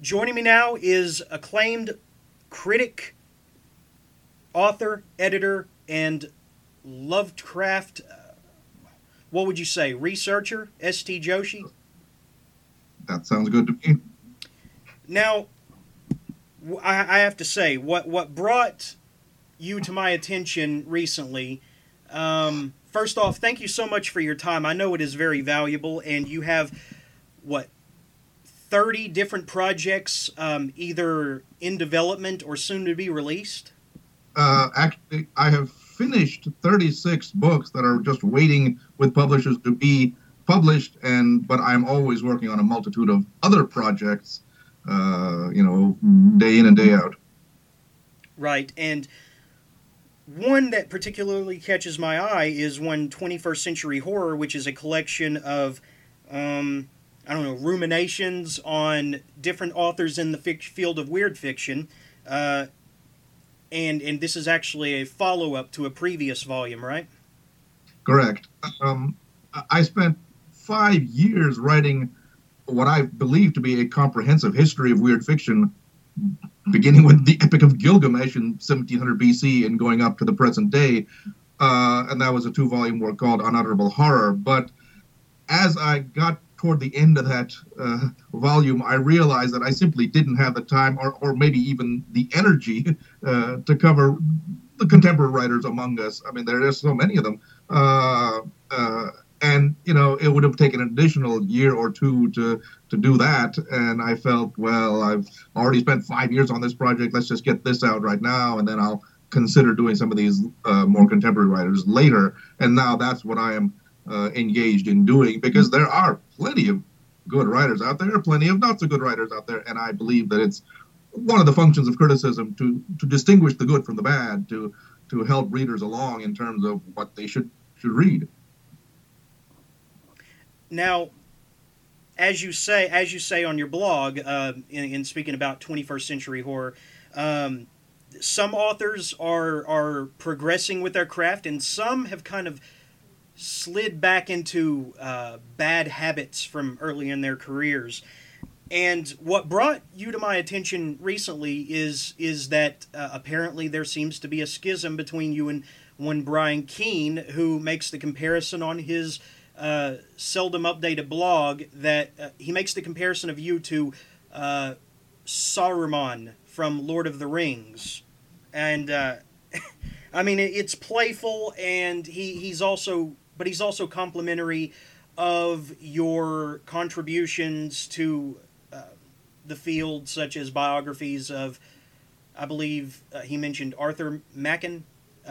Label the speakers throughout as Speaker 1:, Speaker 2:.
Speaker 1: Joining me now is acclaimed critic, author, editor, and Lovecraft, what would you say, researcher, S.T. Joshi.
Speaker 2: That sounds good to me.
Speaker 1: Now, I have to say, what brought you to my attention recently, first off, thank you so much for your time. I know it is very valuable, and you have, what, 30 different projects either in development or soon to be released?
Speaker 2: Actually, I have finished 36 books that are just waiting with publishers to be published, but I'm always working on a multitude of other projects, day in and day out.
Speaker 1: Right, and one that particularly catches my eye is one 21st Century Horror, which is a collection of, I don't know, ruminations on different authors in the field of weird fiction. And this is actually a follow up to a previous volume, right?
Speaker 2: Correct. I spent 5 years writing what I believe to be a comprehensive history of weird fiction, beginning with the Epic of Gilgamesh in 1700 BC and going up to the present day. And that was a 2-volume work called Unutterable Horror. But as I got toward the end of that volume, I realized that I simply didn't have the time or maybe even the energy to cover the contemporary writers among us. I mean, there are so many of them. And, it would have taken an additional year or two to do that. And I felt, well, I've already spent 5 years on this project. Let's just get this out right now. And then I'll consider doing some of these more contemporary writers later. And now that's what I am engaged in doing, because there are plenty of good writers out there, plenty of not so good writers out there. And I believe that it's one of the functions of criticism to distinguish the good from the bad, to help readers along in terms of what they should read.
Speaker 1: Now, as you say on your blog, in speaking about 21st Century Horror, some authors are progressing with their craft, and some have kind of slid back into bad habits from early in their careers. And what brought you to my attention recently is that apparently there seems to be a schism between you and one Brian Keene, who makes the comparison on his seldom updated blog that he makes the comparison of you to Saruman from Lord of the Rings. And I mean, it's playful, and he's also complimentary of your contributions to the field, such as biographies of, I believe he mentioned Arthur Machen,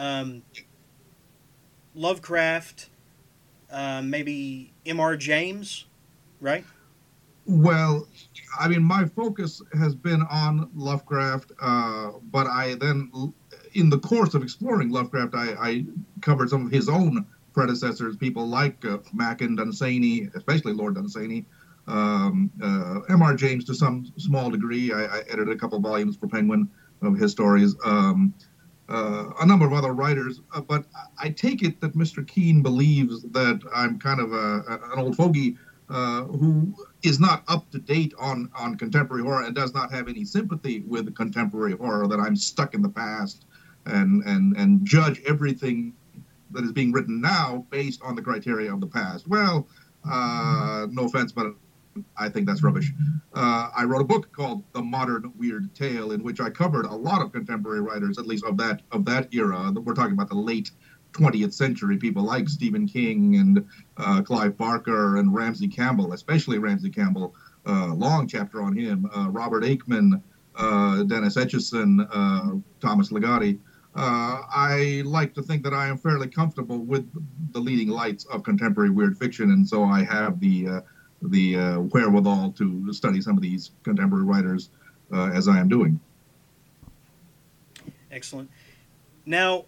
Speaker 1: Lovecraft, maybe M.R. James, right?
Speaker 2: Well, I mean, my focus has been on Lovecraft, but I then, in the course of exploring Lovecraft, I covered some of his own predecessors, people like Machen, Dunsany, especially Lord Dunsany, M.R. James to some small degree. I edited a couple volumes for Penguin of his stories. A number of other writers, but I take it that Mr. Keene believes that I'm kind of an old fogey who is not up to date on contemporary horror and does not have any sympathy with contemporary horror, that I'm stuck in the past and judge everything that is being written now based on the criteria of the past. Well, no offense, but I think that's rubbish. I wrote a book called The Modern Weird Tale, in which I covered a lot of contemporary writers, at least of that era. We're talking about the late 20th century, people like Stephen King and Clive Barker and Ramsey Campbell, especially Ramsey Campbell. Long chapter on him. Robert Aikman, Dennis Etchison, Thomas Ligotti. I like to think that I am fairly comfortable with the leading lights of contemporary weird fiction, and so I have the wherewithal to study some of these contemporary writers as I am doing.
Speaker 1: Excellent. Now,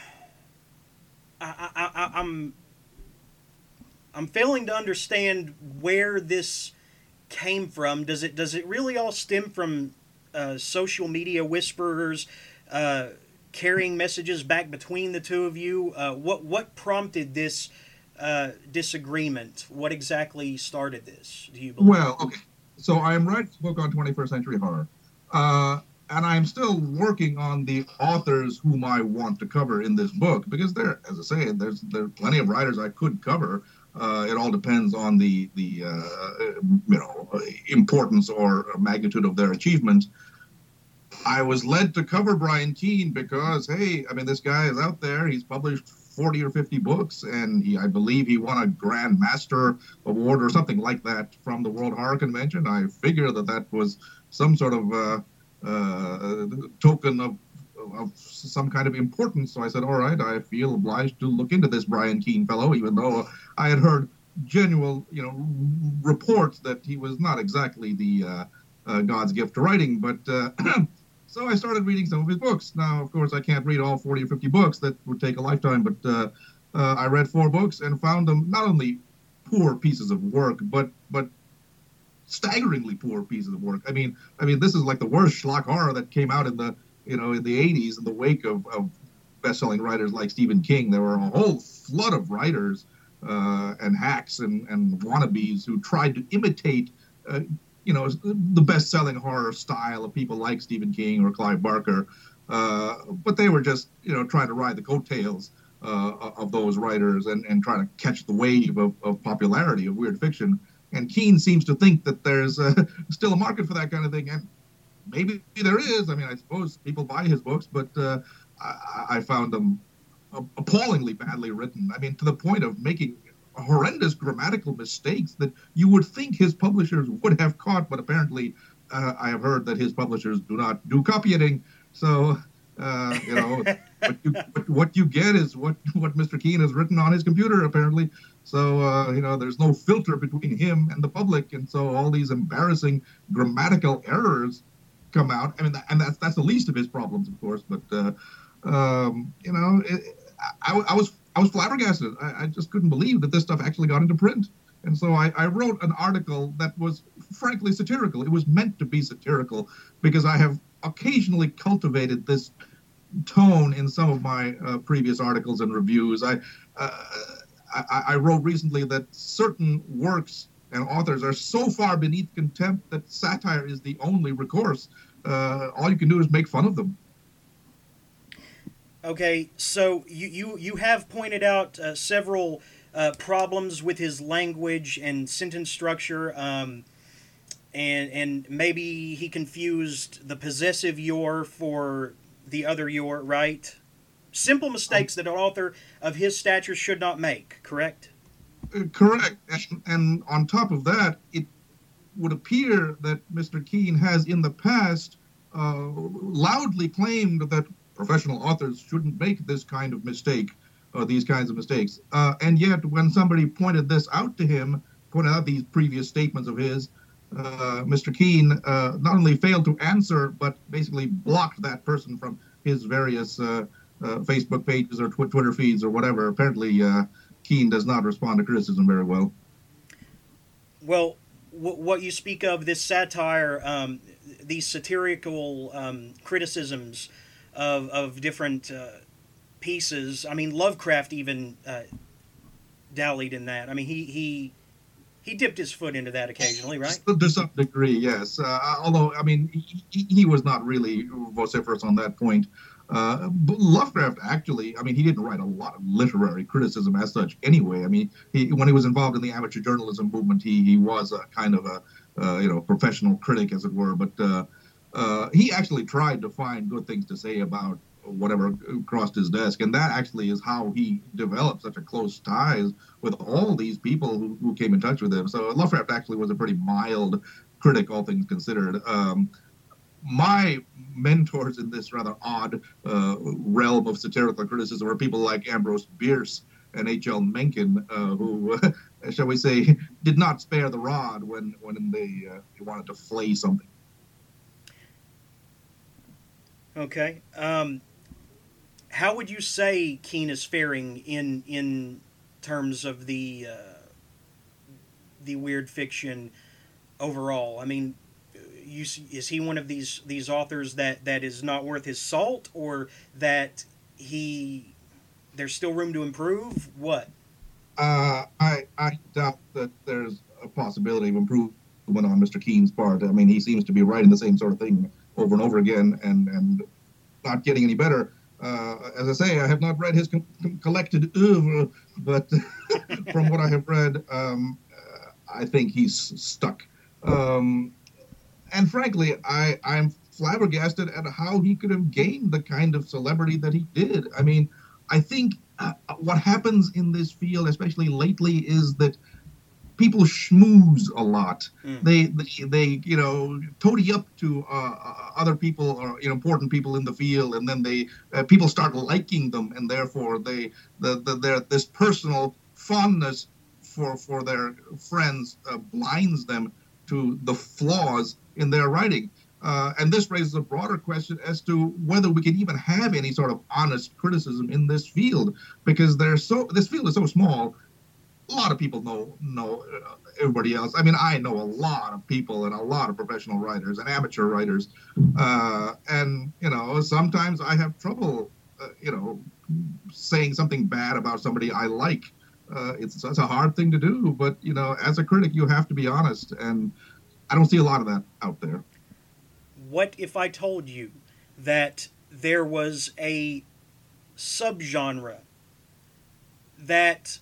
Speaker 1: I'm failing to understand where this came from. Does it really all stem from social media whisperers carrying messages back between the two of you? What prompted this disagreement? What exactly started this, do you believe?
Speaker 2: Well, okay. So I am writing a book on 21st century horror. And I'm still working on the authors whom I want to cover in this book because there, as I say, there are plenty of writers I could cover. It all depends on importance or magnitude of their achievements. I was led to cover Brian Keene because, hey, I mean, this guy is out there. He's published 40 or 50 books, and I believe he won a Grand Master Award or something like that from the World Horror Convention. I figure that was some sort of token of some kind of importance. So I said, all right, I feel obliged to look into this Brian Keene fellow, even though I had heard genuine, reports that he was not exactly the God's gift to writing. But so I started reading some of his books. Now, of course, I can't read all 40 or 50 books. That would take a lifetime. But I read 4 books and found them not only poor pieces of work, but staggeringly poor pieces of work. I mean, this is like the worst schlock horror that came out in the in the 80s in the wake of best-selling writers like Stephen King. There were a whole flood of writers and hacks and wannabes who tried to imitate the best-selling horror style of people like Stephen King or Clive Barker, but they were just trying to ride the coattails of those writers and trying to catch the wave of popularity of weird fiction. And Keene seems to think that there's still a market for that kind of thing, and maybe there is. I mean, I suppose people buy his books, but I found them appallingly badly written. I mean, to the point of making horrendous grammatical mistakes that you would think his publishers would have caught, but apparently I have heard that his publishers do not do copy editing. So, what you get is what Mr. Keene has written on his computer, apparently. So, there's no filter between him and the public. And so all these embarrassing grammatical errors come out. I mean, and that's the least of his problems, of course. But, I was flabbergasted. I just couldn't believe that this stuff actually got into print. And so I wrote an article that was frankly satirical. It was meant to be satirical because I have occasionally cultivated this tone in some of my previous articles and reviews. I wrote recently that certain works and authors are so far beneath contempt that satire is the only recourse. All you can do is make fun of them.
Speaker 1: Okay, so you have pointed out several problems with his language and sentence structure, and maybe he confused the possessive your for the other your, right? Simple mistakes that an author of his stature should not make, correct?
Speaker 2: Correct. And on top of that, it would appear that Mr. Keene has in the past loudly claimed that professional authors shouldn't make this kind of mistake, these kinds of mistakes. And yet, when somebody pointed this out to him, pointed out these previous statements of his, Mr. Keene not only failed to answer, but basically blocked that person from his various Facebook pages or Twitter feeds or whatever. Apparently, Keene does not respond to criticism very well.
Speaker 1: Well, what you speak of, this satire, these satirical criticisms of different pieces. I mean, Lovecraft even dallied in that. I mean, he dipped his foot into that occasionally, right?
Speaker 2: To some degree, yes. Although, I mean, he was not really vociferous on that point. But Lovecraft actually, I mean, he didn't write a lot of literary criticism as such anyway. I mean, when he was involved in the amateur journalism movement, he was a kind of a professional critic, as it were. But he actually tried to find good things to say about whatever crossed his desk. And that actually is how he developed such a close ties with all these people who came in touch with him. So Lovecraft actually was a pretty mild critic, all things considered. My mentors in this rather odd realm of satirical criticism are people like Ambrose Bierce and H.L. Mencken, who, shall we say, did not spare the rod when they wanted to flay something.
Speaker 1: Okay. How would you say Keene is faring in terms of the weird fiction overall? I mean, is he one of these authors that is not worth his salt, or that there's still room to improve? What?
Speaker 2: I doubt that there's a possibility of improvement went on Mr. Keen's part. I mean, he seems to be writing the same sort of thing over and over again, and not getting any better. As I say, I have not read his collected oeuvre, but from what I have read, I think he's stuck. And frankly, I'm flabbergasted at how he could have gained the kind of celebrity that he did. I mean, I think what happens in this field, especially lately, is that people schmooze a lot. They toady up to other people or important people in the field, and then people start liking them, and therefore their this personal fondness for their friends blinds them to the flaws in their writing. And this raises a broader question as to whether we can even have any sort of honest criticism in this field, because this field is so small. A lot of people know everybody else. I mean, I know a lot of people and a lot of professional writers and amateur writers, and sometimes I have trouble, saying something bad about somebody I like. It's a hard thing to do, but as a critic, you have to be honest, and I don't see a lot of that out there.
Speaker 1: What if I told you that there was a subgenre that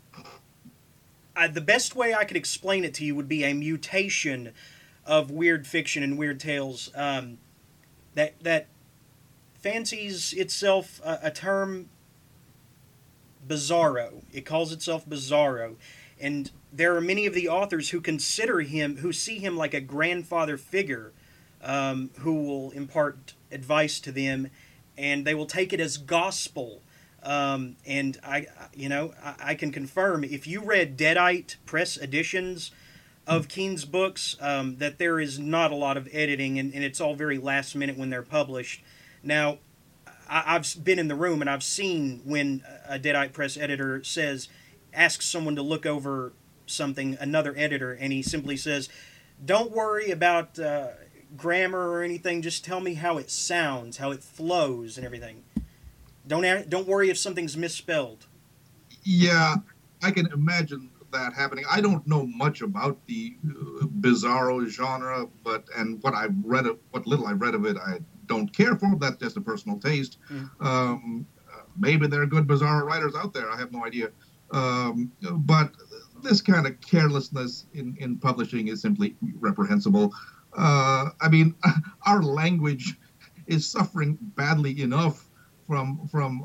Speaker 1: the best way I could explain it to you would be a mutation of weird fiction and weird tales that fancies itself a term bizarro. It calls itself bizarro. And there are many of the authors who see him like a grandfather figure who will impart advice to them, and they will take it as gospel. And I can confirm, if you read Deadite press editions of Keen's books, that there is not a lot of editing, and it's all very last minute when they're published. Now, I've been in the room and I've seen when a Deadite press editor asks someone to look over something, another editor, and he simply says, "Don't worry about grammar or anything. Just tell me how it sounds, how it flows, and everything. Don't worry if something's misspelled."
Speaker 2: Yeah, I can imagine that happening. I don't know much about the bizarro genre, and what little I've read of it, I don't care for. That's just a personal taste. Maybe there are good bizarro writers out there. I have no idea. But this kind of carelessness in publishing is simply reprehensible. I mean, our language is suffering badly enough from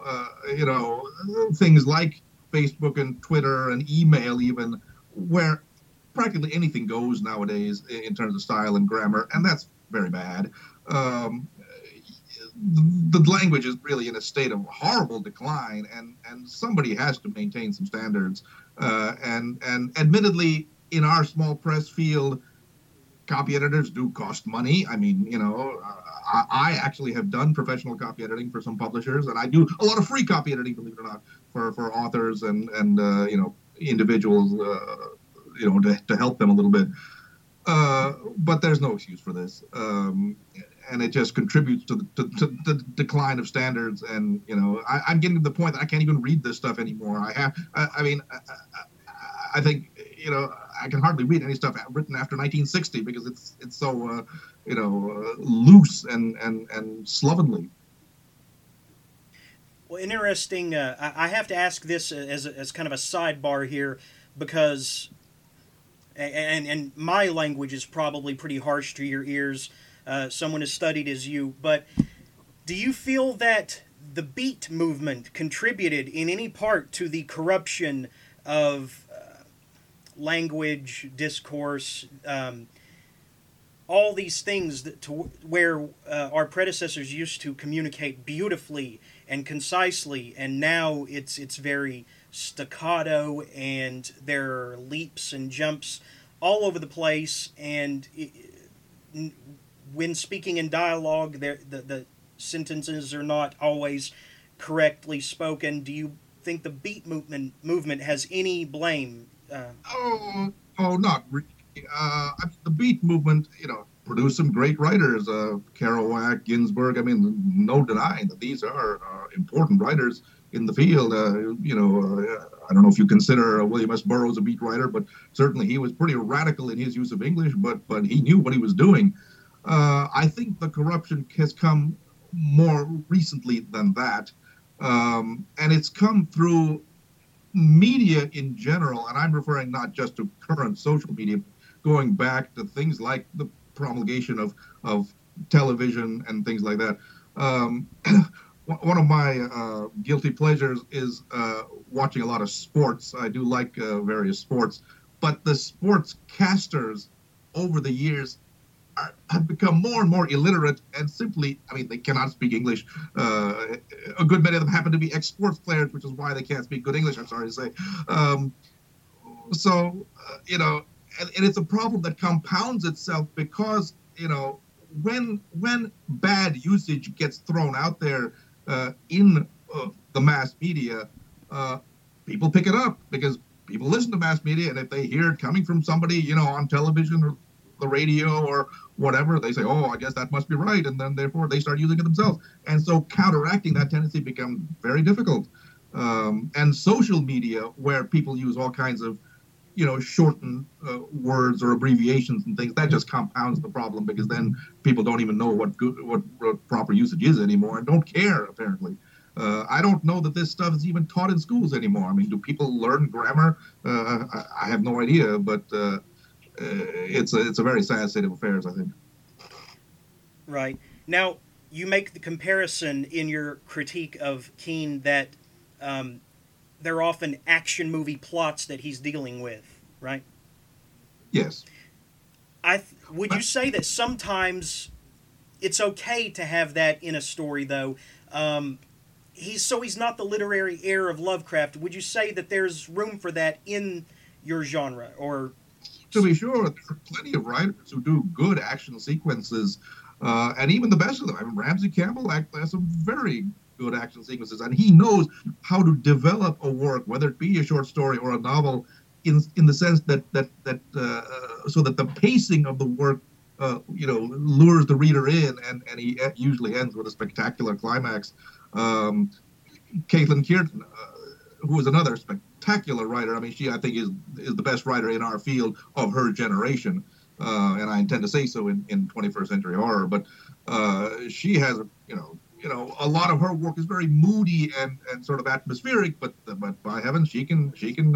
Speaker 2: things like Facebook and Twitter and email, even, where practically anything goes nowadays in terms of style and grammar, and that's very bad. The language is really in a state of horrible decline, and somebody has to maintain some standards. And admittedly, in our small press field, copy editors do cost money. I mean, I actually have done professional copy editing for some publishers, and I do a lot of free copy editing, believe it or not, for authors and individuals, to help them a little bit. But there's no excuse for this. And it just contributes to the decline of standards. And, I'm getting to the point that I can't even read this stuff anymore. I think, I can hardly read any stuff written after 1960 because it's so, loose and slovenly.
Speaker 1: Well, interesting. I have to ask this as kind of a sidebar here, because, and my language is probably pretty harsh to your ears, someone as studied as you, but do you feel that the Beat movement contributed in any part to the corruption of language, discourse, all these things where our predecessors used to communicate beautifully and concisely, and now it's very staccato, and there are leaps and jumps all over the place, and when speaking in dialogue, the sentences are not always correctly spoken. Do you think the Beat movement has any blame?
Speaker 2: Not really. The Beat movement, produced some great writers, Kerouac, Ginsberg. I mean, no denying that these are important writers in the field. I don't know if you consider William S. Burroughs a beat writer, but certainly he was pretty radical in his use of English. But he knew what he was doing. I think the corruption has come more recently than that, and it's come through media in general, and I'm referring not just to current social media, going back to things like the promulgation of television and things like that. One of my guilty pleasures is watching a lot of sports. I do like various sports, but the sports casters over the years have become more and more illiterate and simply, I mean, they cannot speak English. A good many of them happen to be ex-sports players, which is why they can't speak good English, I'm sorry to say. And it's a problem that compounds itself because, when bad usage gets thrown out there in the mass media, people pick it up because people listen to mass media, and if they hear it coming from somebody, on television or the radio or whatever, they say, oh, I guess that must be right, and then therefore they start using it themselves. And so counteracting that tendency becomes very difficult. And social media, where people use all kinds of shortened words or abbreviations and things, that just compounds the problem, because then people don't even know what proper usage is anymore and don't care, apparently. I don't know that this stuff is even taught in schools anymore. I mean, do people learn grammar? I have no idea, but it's a very sad state of affairs, I think.
Speaker 1: Right. Now, you make the comparison in your critique of Keene that they're often action movie plots that he's dealing with, right?
Speaker 2: Yes.
Speaker 1: Would you say that sometimes it's okay to have that in a story, though? He's not the literary heir of Lovecraft. Would you say that there's room for that in your genre? Or
Speaker 2: to be sure, there are plenty of writers who do good action sequences, and even the best of them. I mean, Ramsey Campbell has some very good action sequences, and he knows how to develop a work, whether it be a short story or a novel, in the sense that so that the pacing of the work lures the reader in, and he usually ends with a spectacular climax. Caitlin Kierton, who is another spectacular writer. I mean, she, I think, is the best writer in our field of her generation, and I intend to say so in 21st century horror. But she has, a lot of her work is very moody and sort of atmospheric, but by heavens, she can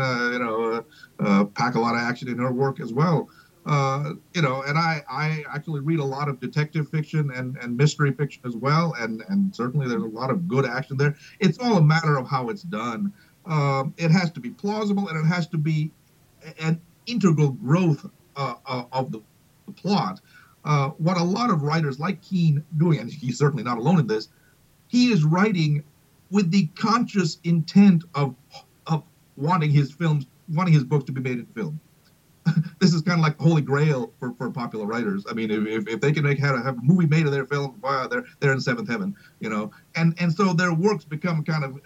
Speaker 2: pack a lot of action in her work as well. And I actually read a lot of detective fiction and mystery fiction as well, and certainly there's a lot of good action there. It's all a matter of how it's done. It has to be plausible, and it has to be an integral growth of the plot. What a lot of writers like Keene doing, and he's certainly not alone in this, he is writing with the conscious intent of wanting his books to be made into film. This is kind of like the holy grail for popular writers. I mean, if they can have a movie made of their film, wow, they're in seventh heaven, and so their works become kind of,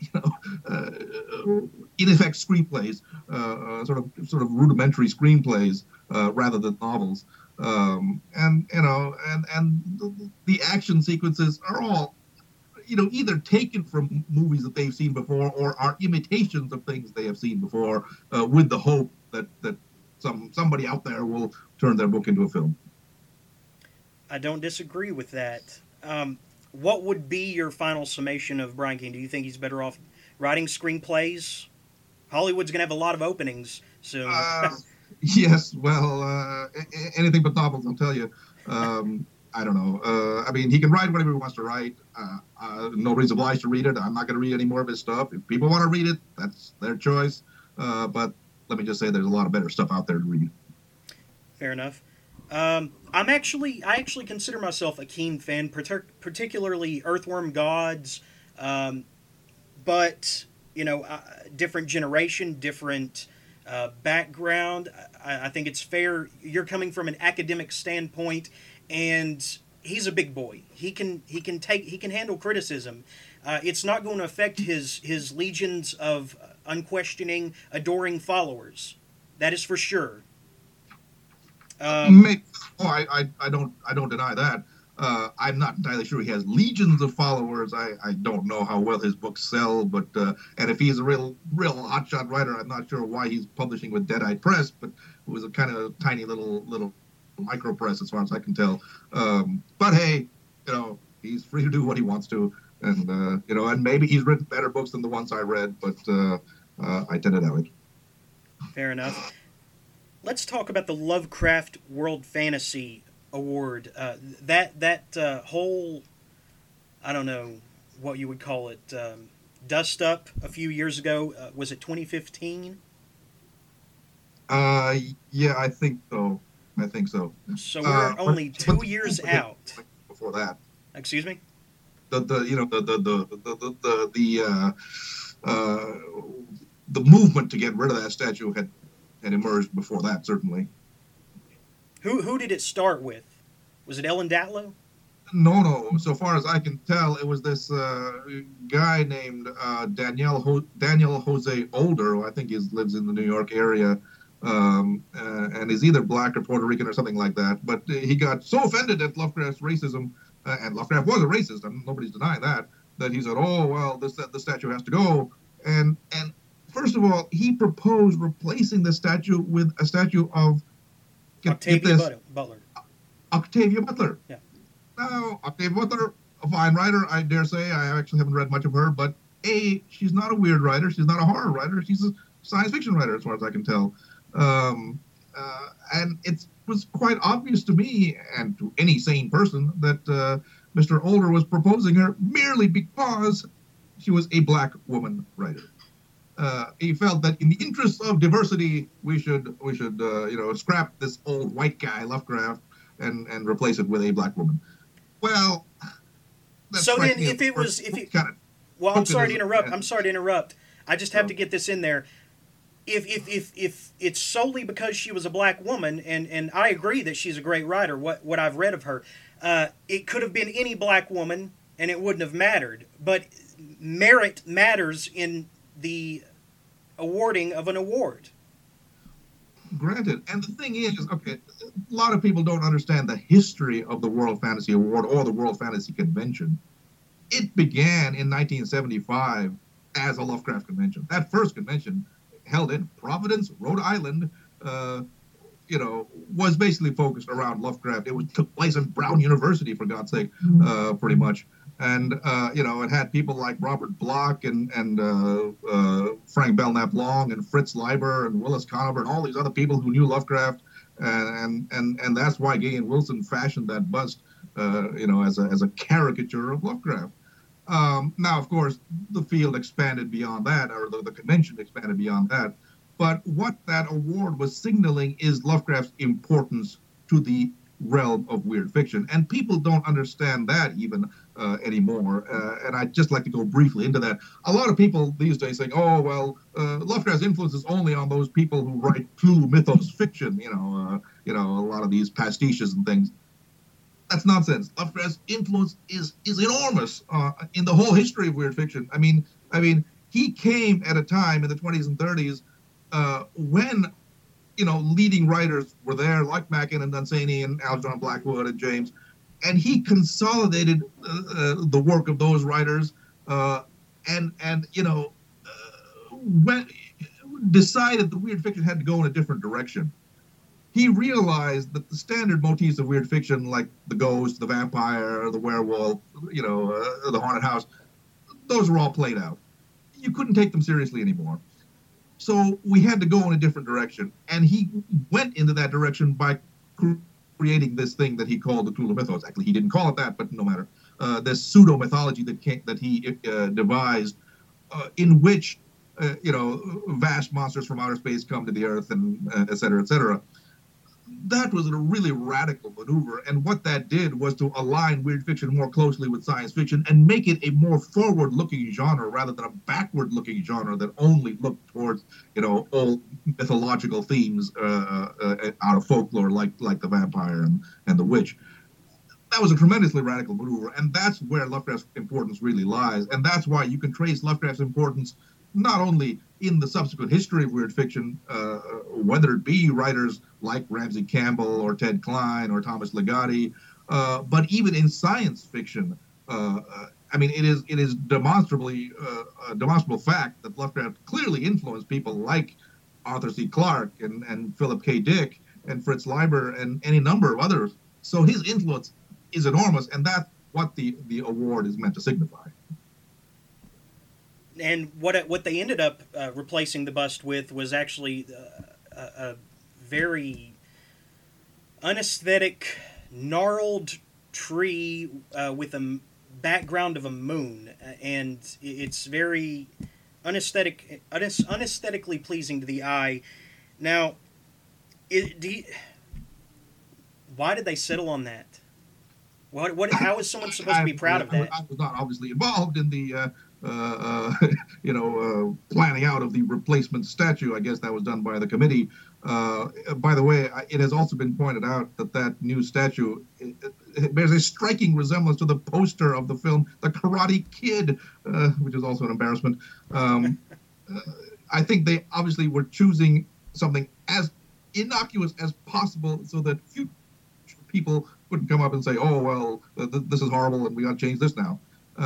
Speaker 2: in effect, screenplays, sort of rudimentary screenplays rather than novels, and the action sequences are all, either taken from movies that they've seen before or are imitations of things they have seen before, with the hope that somebody out there will turn their book into a film.
Speaker 1: I don't disagree with that. What would be your final summation of Brian Keene? Do you think he's better off writing screenplays? Hollywood's going to have a lot of openings soon.
Speaker 2: Yes, well, anything but novels, I'll tell you. I don't know. I mean, he can write whatever he wants to write. Nobody's obliged to read it. I'm not going to read any more of his stuff. If people want to read it, that's their choice. But let me just say there's a lot of better stuff out there to read.
Speaker 1: Fair enough. I actually consider myself a Keene fan, particularly Earthworm Gods. But, different generation, different background. I think it's fair. You're coming from an academic standpoint, and he's a big boy. He can handle criticism. It's not going to affect his legions of unquestioning, adoring followers. That is for sure.
Speaker 2: I don't deny that. I'm not entirely sure he has legions of followers. I don't know how well his books sell, but and if he's a real hotshot writer, I'm not sure why he's publishing with Deadeye Press, but it was a kind of tiny little micro press as far as I can tell. But hey, he's free to do what he wants to, and and maybe he's written better books than the ones I read, but I tend to doubt it.
Speaker 1: Fair enough. Let's talk about the Lovecraft World Fantasy Award. That whole, I don't know what you would call it, dust up a few years ago. Was it 2015?
Speaker 2: Yeah, I think so.
Speaker 1: So we're only 2 years out.
Speaker 2: Before that.
Speaker 1: Excuse me?
Speaker 2: The movement to get rid of that statue had emerged before that, certainly.
Speaker 1: Who did it start with? Was it Ellen Datlow?
Speaker 2: No. So far as I can tell, it was this guy named Daniel Jose Older, who I think lives in the New York area, and is either black or Puerto Rican or something like that. But he got so offended at Lovecraft's racism, and Lovecraft was a racist, and nobody's denying that he said, "Oh well, the statue has to go." And first of all, he proposed replacing the statue with a statue of
Speaker 1: Octavia Butler.
Speaker 2: Octavia Butler.
Speaker 1: Yeah.
Speaker 2: Now, Octavia Butler, a fine writer, I dare say. I actually haven't read much of her, but she's not a weird writer. She's not a horror writer. She's a science fiction writer, as far as I can tell. And it was quite obvious to me and to any sane person that Mr. Older was proposing her merely because she was a black woman writer. He felt that in the interest of diversity, we should scrap this old white guy Lovecraft and replace it with a black woman. Well,
Speaker 1: so then I'm sorry to interrupt. I just have to get this in there. If it's solely because she was a black woman, and I agree that she's a great writer, what I've read of her, it could have been any black woman and it wouldn't have mattered. But merit matters in the awarding of an award.
Speaker 2: Granted. And the thing is, okay, a lot of people don't understand the history of the World Fantasy Award or the World Fantasy Convention. It began in 1975 as a Lovecraft convention. That first convention, held in Providence, Rhode Island, was basically focused around Lovecraft. It took place in Brown University, for God's sake, pretty much. And, it had people like Robert Bloch and Frank Belknap Long and Fritz Leiber and Willis Conover and all these other people who knew Lovecraft. And that's why Gahan Wilson fashioned that bust, as a caricature of Lovecraft. Now, of course, the field expanded beyond that, or the convention expanded beyond that. But what that award was signaling is Lovecraft's importance to the realm of weird fiction. And people don't understand that even anymore. And I'd just like to go briefly into that. A lot of people these days say, oh, well, Lovecraft's influence is only on those people who write Cthulhu mythos fiction, a lot of these pastiches and things. That's nonsense. Lovecraft's influence is enormous in the whole history of weird fiction. I mean, he came at a time in the 20s and 30s when, leading writers were there, like Mackin and Dunsany and Algernon Blackwood and James, and he consolidated the work of those writers, decided that weird fiction had to go in a different direction. He realized that the standard motifs of weird fiction, like the ghost, the vampire, the werewolf, the haunted house, those were all played out. You couldn't take them seriously anymore. So we had to go in a different direction. And he went into that direction by creating this thing that he called the Cthulhu mythos. Actually, he didn't call it that, but no matter. This pseudo-mythology that he devised, in which, vast monsters from outer space come to the Earth, and et cetera, et cetera. That was a really radical maneuver, and what that did was to align weird fiction more closely with science fiction and make it a more forward-looking genre rather than a backward-looking genre that only looked towards, old mythological themes out of folklore, like the vampire and the witch. That was a tremendously radical maneuver, and that's where Lovecraft's importance really lies, and that's why you can trace Lovecraft's importance not only in the subsequent history of weird fiction, whether it be writers like Ramsey Campbell or Ted Klein or Thomas Ligotti, But even in science fiction, I mean, it is demonstrably a demonstrable fact that Lovecraft clearly influenced people like Arthur C. Clarke and Philip K. Dick and Fritz Leiber and any number of others. So his influence is enormous, and that's what the award is meant to signify.
Speaker 1: And what they ended up replacing the bust with was actually a very unaesthetic, gnarled tree with a background of a moon, and it's very unaesthetically pleasing to the eye. Now, why did they settle on that? How is someone supposed to be proud of that?
Speaker 2: I was not obviously involved in the planning out of the replacement statue. I guess that was done by the committee. By the way, it has also been pointed out that new statue it bears a striking resemblance to the poster of the film The Karate Kid, which is also an embarrassment. I think they obviously were choosing something as innocuous as possible so that future people wouldn't come up and say, "Oh, well, this is horrible, and we got to change this now."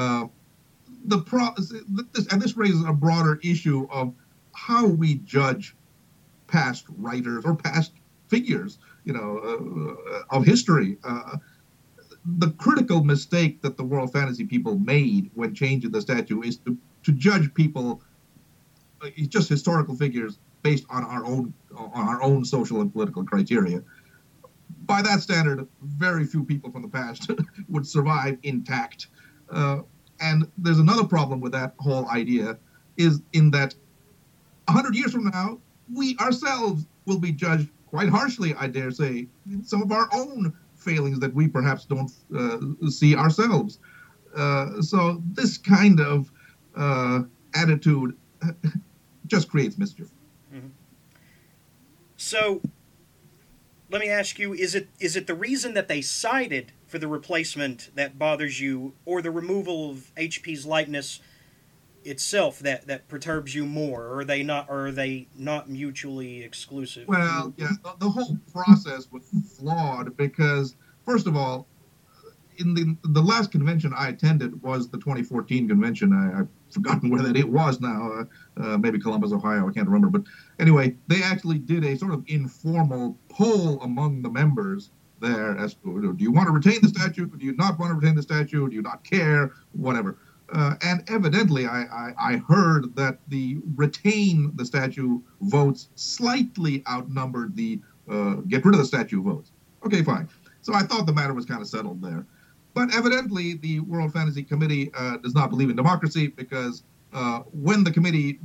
Speaker 2: This raises a broader issue of how we judge past writers or past figures, of history. The critical mistake that the World Fantasy people made when changing the statue is to judge people, just historical figures, based on our own social and political criteria. By that standard, very few people from the past would survive intact. And there's another problem with that whole idea, is in that 100 years from now, we ourselves will be judged quite harshly, I dare say, in some of our own failings that we perhaps don't see ourselves. So this kind of attitude just creates mischief.
Speaker 1: Mm-hmm. So let me ask you, is it the reason that they cited for the replacement that bothers you, or the removal of HP's likeness itself that perturbs you more, or are they not mutually exclusive?
Speaker 2: Well, yeah, the whole process was flawed because, first of all, in the last convention I attended was the 2014 convention. I've forgotten where that it was now. Maybe Columbus, Ohio. I can't remember. But anyway, they actually did a sort of informal poll among the members there as to, do you want to retain the statue? Do you not want to retain the statue? Do you not care? Whatever. And evidently, I heard that the retain the statue votes slightly outnumbered the get rid of the statue votes. Okay, fine. So I thought the matter was kind of settled there. But evidently, the World Fantasy Committee does not believe in democracy, because when the committee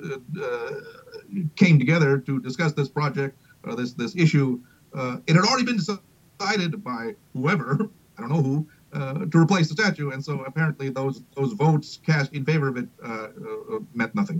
Speaker 2: came together to discuss this project, this issue, it had already been decided by whoever, I don't know who, to replace the statue, and so apparently those votes cast in favor of it meant nothing.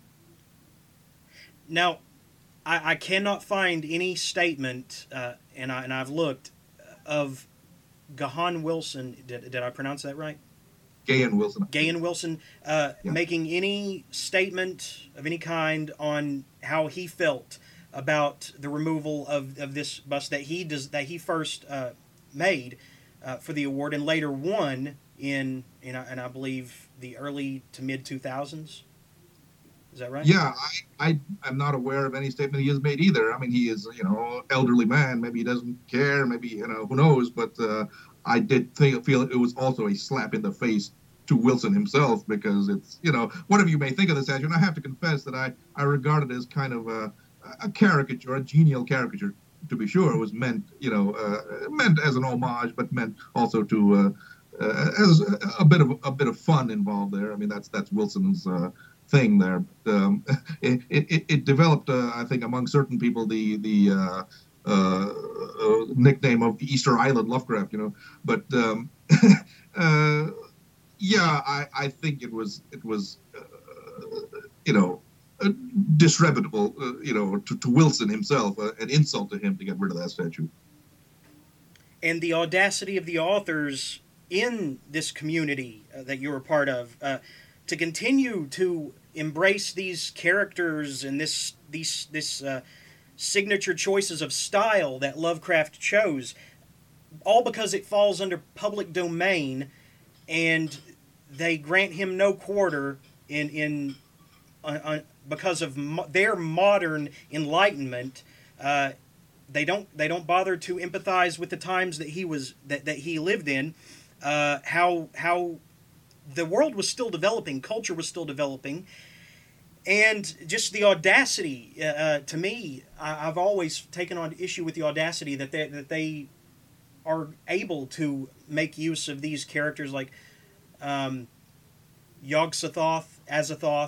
Speaker 1: Now, I cannot find any statement, and I've looked, of Gahan Wilson. Did I pronounce that right?
Speaker 2: Gahan Wilson.
Speaker 1: Gahan Wilson, making any statement of any kind on how he felt about the removal of this bust that he first made for the award and later won in I believe the early to mid 2000s. Is that right?
Speaker 2: Yeah, I'm not aware of any statement he has made either. I mean, he is, elderly man. Maybe he doesn't care. Maybe, who knows? But I did feel it was also a slap in the face to Wilson himself, because it's, whatever you may think of the statue, and I have to confess that I regard it as kind of a caricature, a genial caricature, to be sure. It was meant, meant as an homage, but meant also to as a bit of fun involved there. I mean, that's Wilson's thing there. It developed, I think, among certain people the nickname of Easter Island Lovecraft, But yeah, I think it was disreputable, to Wilson himself, an insult to him to get rid of that statue.
Speaker 1: And the audacity of the authors in this community that you're a part of, to continue to embrace these characters and these signature choices of style that Lovecraft chose. all because it falls under public domain, and they grant him no quarter in because of their modern enlightenment. They don't bother to empathize with the times that he lived in. How the world was still developing, culture was still developing, and just the audacity. To me, I've always taken on issue with the audacity that they are able to make use of these characters like Yog-Sothoth, Azathoth.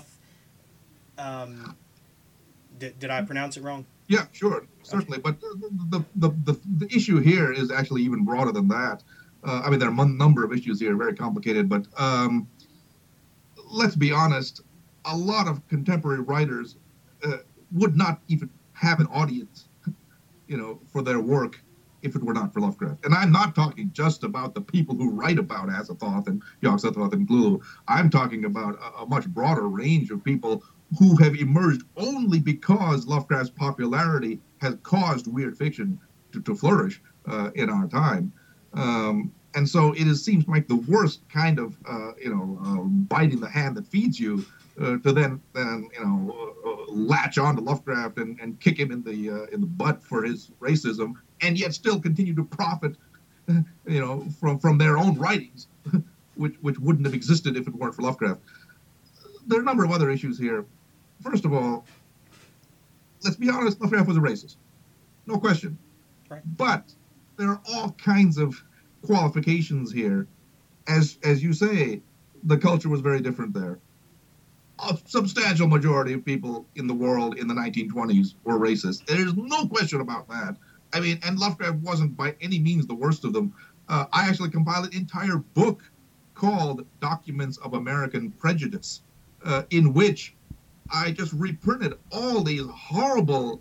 Speaker 1: Did I pronounce it wrong?
Speaker 2: Yeah, sure, certainly. Okay. But the issue here is actually even broader than that. I mean, there are a number of issues here, very complicated. But let's be honest, a lot of contemporary writers would not even have an audience, for their work if it were not for Lovecraft. And I'm not talking just about the people who write about Azathoth and Yog-Sothoth and Cthulhu. I'm talking about a much broader range of people who have emerged only because Lovecraft's popularity has caused weird fiction to flourish in our time. And so seems like the worst kind of, biting the hand that feeds you to then latch on to Lovecraft and kick him in the butt for his racism, and yet still continue to profit, from their own writings, which wouldn't have existed if it weren't for Lovecraft. There are a number of other issues here. First of all, let's be honest, Lovecraft was a racist. No question.
Speaker 1: Right.
Speaker 2: But there are all kinds of qualifications here. As you say, the culture was very different there. A substantial majority of people in the world in the 1920s were racist. There's no question about that. I mean, and Lovecraft wasn't by any means the worst of them. I actually compiled an entire book called Documents of American Prejudice, in which I just reprinted all these horrible,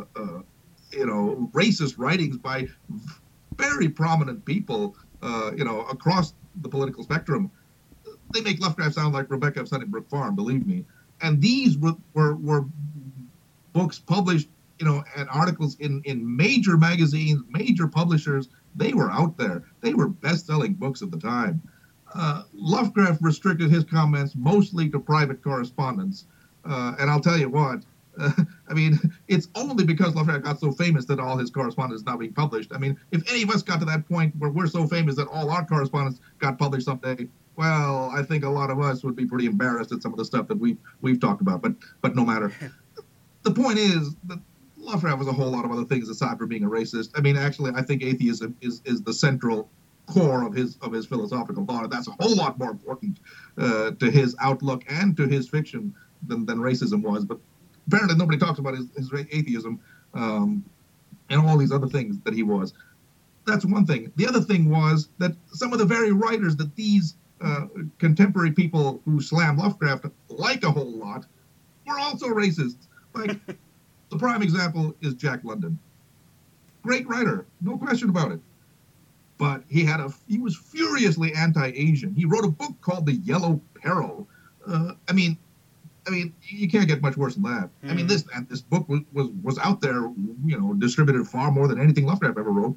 Speaker 2: racist writings by very prominent people, across the political spectrum. They make Lovecraft sound like Rebecca of Sunnybrook Farm, believe me. And these were books published, and articles in major magazines, major publishers. They were out there. They were best-selling books at the time. Lovecraft restricted his comments mostly to private correspondence. And I'll tell you what, I mean, it's only because Lovecraft got so famous that all his correspondence is now being published. I mean, if any of us got to that point where we're so famous that all our correspondence got published someday, well, I think a lot of us would be pretty embarrassed at some of the stuff that we've talked about. But no matter. The point is that Lovecraft was a whole lot of other things aside from being a racist. I mean, actually, I think atheism is the central core of his philosophical thought. That's a whole lot more important to his outlook and to his fiction than racism was. But apparently nobody talks about his atheism and all these other things that he was. That's one thing. The other thing was that some of the very writers that these contemporary people who slam Lovecraft like a whole lot were also racists. Like, the prime example is Jack London. Great writer, no question about it. But he was furiously anti-Asian. He wrote a book called The Yellow Peril. I mean, you can't get much worse than that. Mm. I mean, this book was out there, distributed far more than anything Lovecraft ever wrote.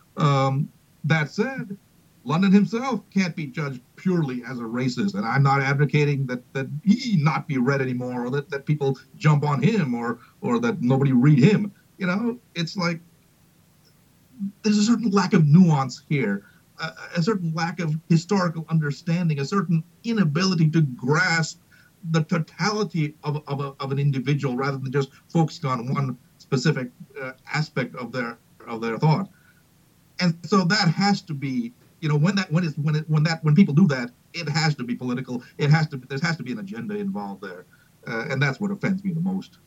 Speaker 2: That said, London himself can't be judged purely as a racist, and I'm not advocating that he not be read anymore, or that people jump on him, or that nobody read him. It's like there's a certain lack of nuance here, a certain lack of historical understanding, a certain inability to grasp the totality of an individual rather than just focusing on one specific aspect of their thought. And so that has to be, when people do that, it has to be political. There has to be an agenda involved there, and that's what offends me the most.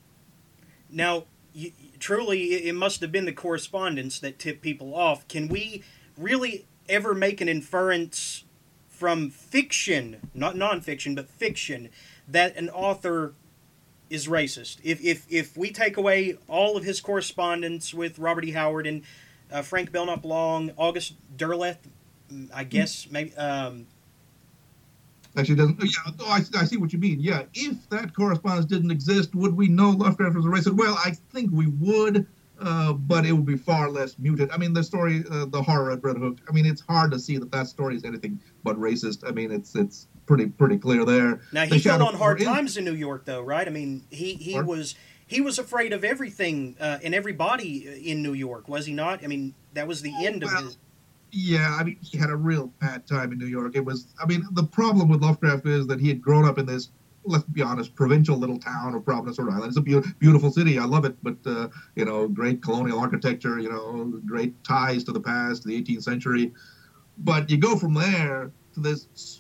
Speaker 1: Now, truly, it must have been the correspondence that tipped people off. Can we really ever make an inference from fiction, not nonfiction, but fiction, that an author is racist? If we take away all of his correspondence with Robert E. Howard and Frank Belknap Long, August Derleth, I guess, maybe...
Speaker 2: Actually, doesn't. Yeah, I see what you mean. Yeah, if that correspondence didn't exist, would we know Lovecraft was a racist? Well, I think we would. but it would be far less muted. I mean, the story, the horror at Red Hook. I mean, it's hard to see that that story is anything but racist. I mean, it's pretty clear there.
Speaker 1: Now
Speaker 2: The
Speaker 1: he fell
Speaker 2: Shadow
Speaker 1: on
Speaker 2: War
Speaker 1: hard
Speaker 2: is
Speaker 1: times in New York, though, right? I mean,
Speaker 2: hard.
Speaker 1: he was afraid of everything and everybody in New York, was he not? I mean, that was the end of
Speaker 2: Well,
Speaker 1: his.
Speaker 2: yeah, I mean, he had a real bad time in New York. It was, I mean, the problem with Lovecraft is that he had grown up in this, let's be honest, provincial little town of Providence, Rhode Island. It's a beautiful city. I love it, but great colonial architecture, great ties to the past, to the 18th century. But you go from there to this,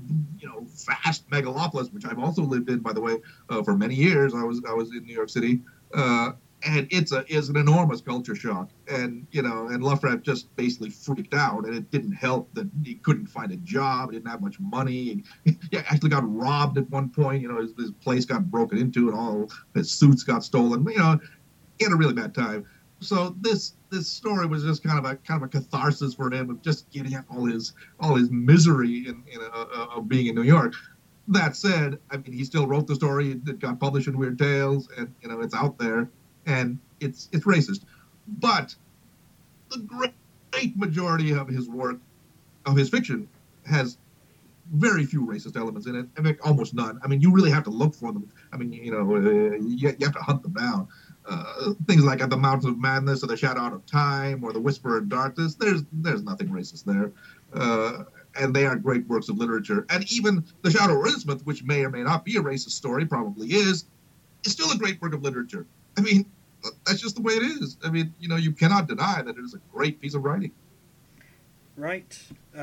Speaker 2: vast megalopolis, which I've also lived in, by the way, for many years. I was in New York City, and it's an enormous culture shock. And and Lovecraft just basically freaked out, and it didn't help that he couldn't find a job, didn't have much money. He actually got robbed at one point. His place got broken into, and all his suits got stolen. He had a really bad time. So this story was just kind of a catharsis for him of just getting out all his misery of being in New York. That said, I mean, he still wrote the story. It got published in Weird Tales, and it's out there, and it's racist. But the great majority of his work, of his fiction, has very few racist elements in it. In fact, almost none. I mean, you really have to look for them. I mean, you have to hunt them down. Things like At the Mountains of Madness, or The Shadow Out of Time, or The Whisper of Darkness. There's nothing racist there. And they are great works of literature. And even The Shadow of Innsmouth, which may or may not be a racist story, probably is still a great work of literature. I mean, that's just the way it is. I mean, you cannot deny that it is a great piece of writing.
Speaker 1: Right.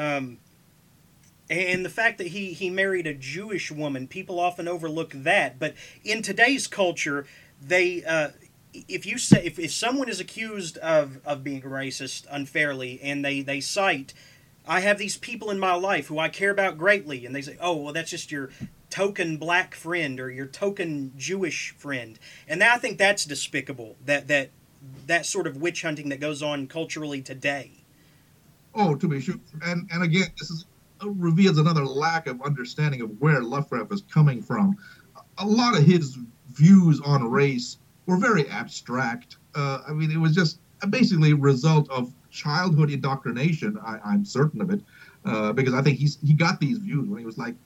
Speaker 1: And the fact that he married a Jewish woman, people often overlook that. But in today's culture, they if you say if someone is accused of being racist unfairly, and they cite, I have these people in my life who I care about greatly, and they say, oh well, that's just your token black friend or your token Jewish friend, and I think that's despicable. That sort of witch hunting that goes on culturally today.
Speaker 2: Oh, to be sure. And again, this is reveals another lack of understanding of where Lovecraft is coming from. A lot of his views on race were very abstract. I mean, it was just basically a result of childhood indoctrination. I'm certain of it, because I think he got these views when he was like,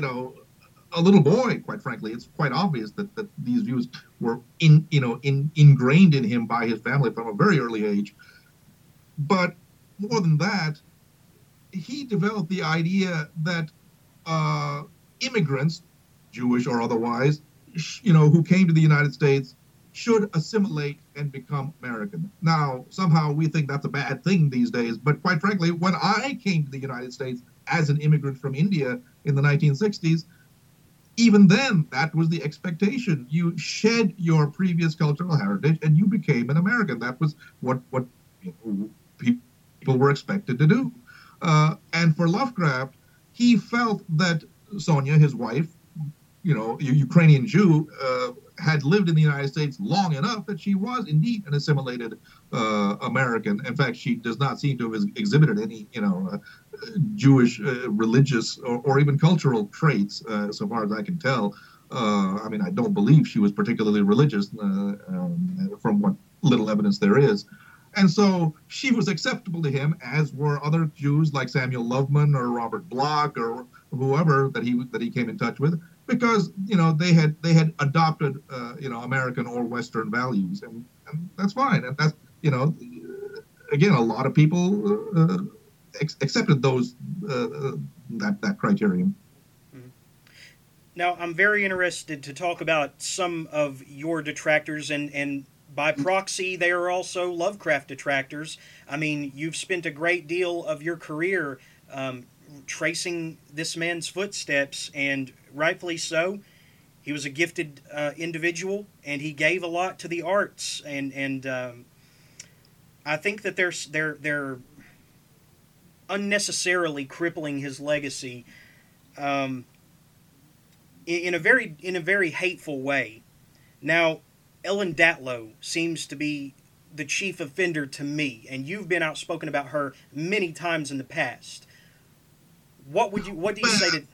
Speaker 2: a little boy. Quite frankly, it's quite obvious that these views were ingrained in him by his family from a very early age. But more than that, he developed the idea that immigrants, Jewish or otherwise, who came to the United States should assimilate and become American. Now, somehow we think that's a bad thing these days, but quite frankly, when I came to the United States as an immigrant from India in the 1960s, even then, that was the expectation. You shed your previous cultural heritage and you became an American. That was what people were expected to do. And for Lovecraft, he felt that Sonia, his wife, a Ukrainian Jew, had lived in the United States long enough that she was indeed an assimilated American. In fact, she does not seem to have exhibited any, Jewish religious or even cultural traits, so far as I can tell. I mean, I don't believe she was particularly religious, from what little evidence there is. And so she was acceptable to him, as were other Jews like Samuel Loveman or Robert Bloch or whoever that he came in touch with, because they had adopted American or Western values, and that's fine. And that's again, a lot of people accepted those that criterion.
Speaker 1: Now, I'm very interested to talk about some of your detractors, and by proxy, they are also Lovecraft detractors. I mean, you've spent a great deal of your career tracing this man's footsteps, and rightfully so. He was a gifted individual, and he gave a lot to the arts, and I think that they're unnecessarily crippling his legacy in a very hateful way. Now, Ellen Datlow seems to be the chief offender to me, and you've been outspoken about her many times in the past. What do you say to?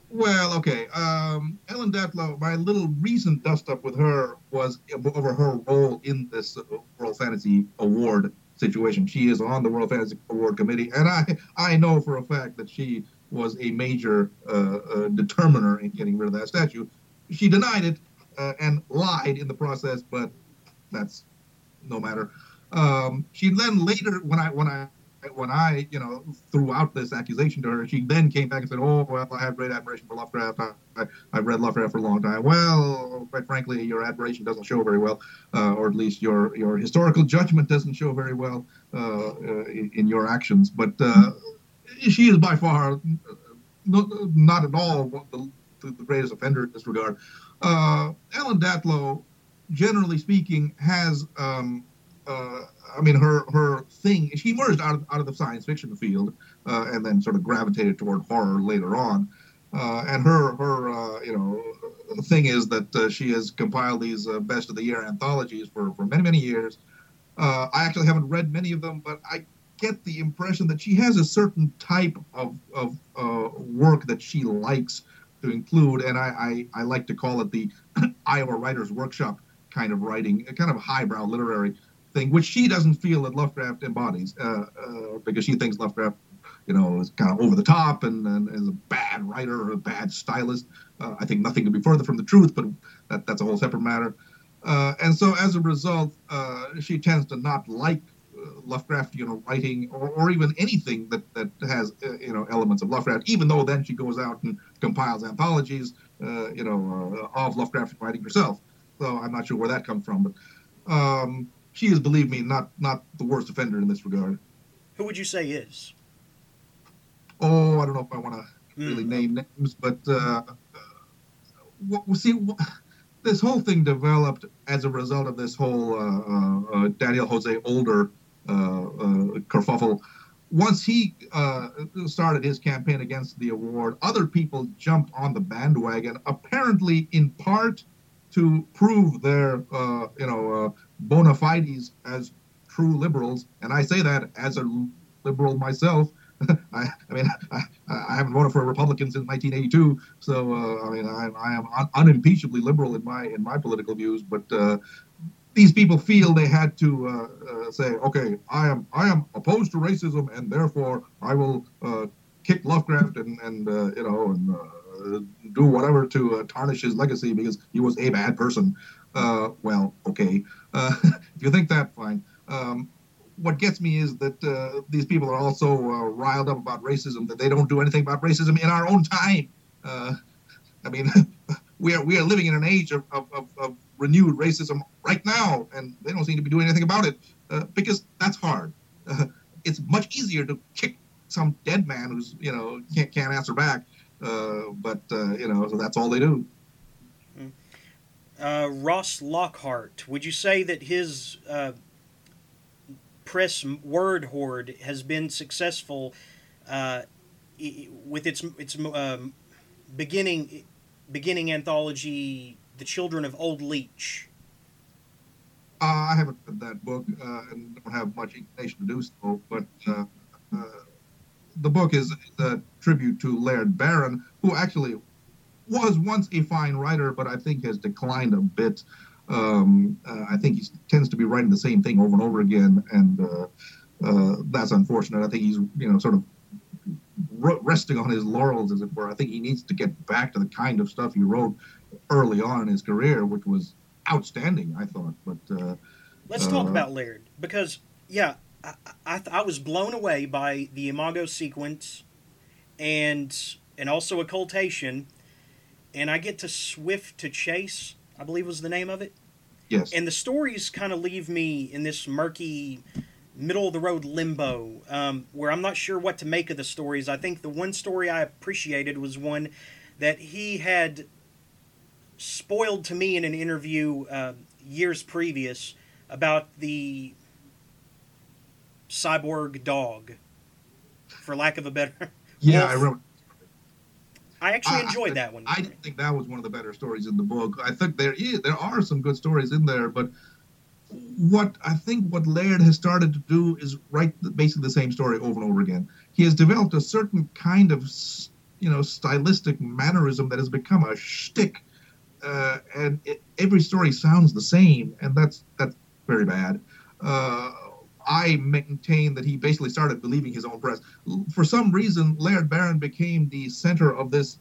Speaker 2: Well, okay. Ellen Datlow, my little recent dust up with her was over her role in this World Fantasy Award situation. She is on the World Fantasy Award committee, and I know for a fact that she was a major determiner in getting rid of that statue. She denied it and lied in the process, but that's no matter. She then later, when I threw out this accusation to her, she then came back and said, "Oh well, I have great admiration for Lovecraft. I've read Lovecraft for a long time." Well, quite frankly, your admiration doesn't show very well, or at least your historical judgment doesn't show very well in your actions. But she is by far not at all the greatest offender in this regard. Ellen Datlow, generally speaking, has I mean, her thing. She emerged out of the science fiction field, and then sort of gravitated toward horror later on. And her thing is that she has compiled these best of the year anthologies for many years. I actually haven't read many of them, but I get the impression that she has a certain type of work that she likes to include, and I like to call it the Iowa Writers Workshop kind of writing, a kind of highbrow literary thing, which she doesn't feel that Lovecraft embodies, because she thinks Lovecraft, is kind of over the top and is a bad writer or a bad stylist. I think nothing could be further from the truth, but that's a whole separate matter. And so as a result, she tends to not like Lovecraftian writing or even anything that has elements of Lovecraft, even though then she goes out and compiles anthologies of Lovecraft writing herself. So I'm not sure where that comes from, but she is, believe me, not the worst offender in this regard.
Speaker 1: Who would you say is?
Speaker 2: Oh, I don't know if I want to really name names, but this whole thing developed as a result of this whole Daniel Jose Older kerfuffle. Once he started his campaign against the award, other people jumped on the bandwagon, apparently in part to prove their bona fides as true liberals. And I say that as a liberal myself. I haven't voted for a Republican since 1982, so I am unimpeachably liberal in my political views. But these people feel they had to say, okay, I am opposed to racism, and therefore I will kick Lovecraft and do whatever to tarnish his legacy because he was a bad person. Well, okay, if you think that, fine. What gets me is that these people are also riled up about racism, that they don't do anything about racism in our own time. We are living in an age of renewed racism right now, and they don't seem to be doing anything about it because that's hard. It's much easier to kick some dead man who's can't answer back, but so that's all they do.
Speaker 1: Ross Lockhart, would you say that his press word horde has been successful with its beginning anthology, The Children of Old Leech?
Speaker 2: I haven't read that book and don't have much inclination to do so, but the book is a tribute to Laird Barron, who actually was once a fine writer, but I think has declined a bit. I think he tends to be writing the same thing over and over again, and that's unfortunate. I think he's sort of resting on his laurels, as it were. I think he needs to get back to the kind of stuff he wrote early on in his career, which was outstanding, I thought. But
Speaker 1: let's talk about Laird, because I was blown away by the Imago sequence and also Occultation, and I get to Swift to Chase, I believe was the name of it.
Speaker 2: Yes.
Speaker 1: And the stories kind of leave me in this murky, middle of the road limbo, where I'm not sure what to make of the stories. I think the one story I appreciated was one that he had spoiled to me in an interview years previous about the cyborg dog, for lack of a better.
Speaker 2: Yeah, wolf. I remember.
Speaker 1: I actually enjoyed that one.
Speaker 2: I didn't think that was one of the better stories in the book. I think there are some good stories in there, but what Laird has started to do is write basically the same story over and over again. He has developed a certain kind of stylistic mannerism that has become a shtick, and every story sounds the same, and that's very bad. Uh, I maintain that he basically started believing his own press. For some reason, Laird Barron became the center of this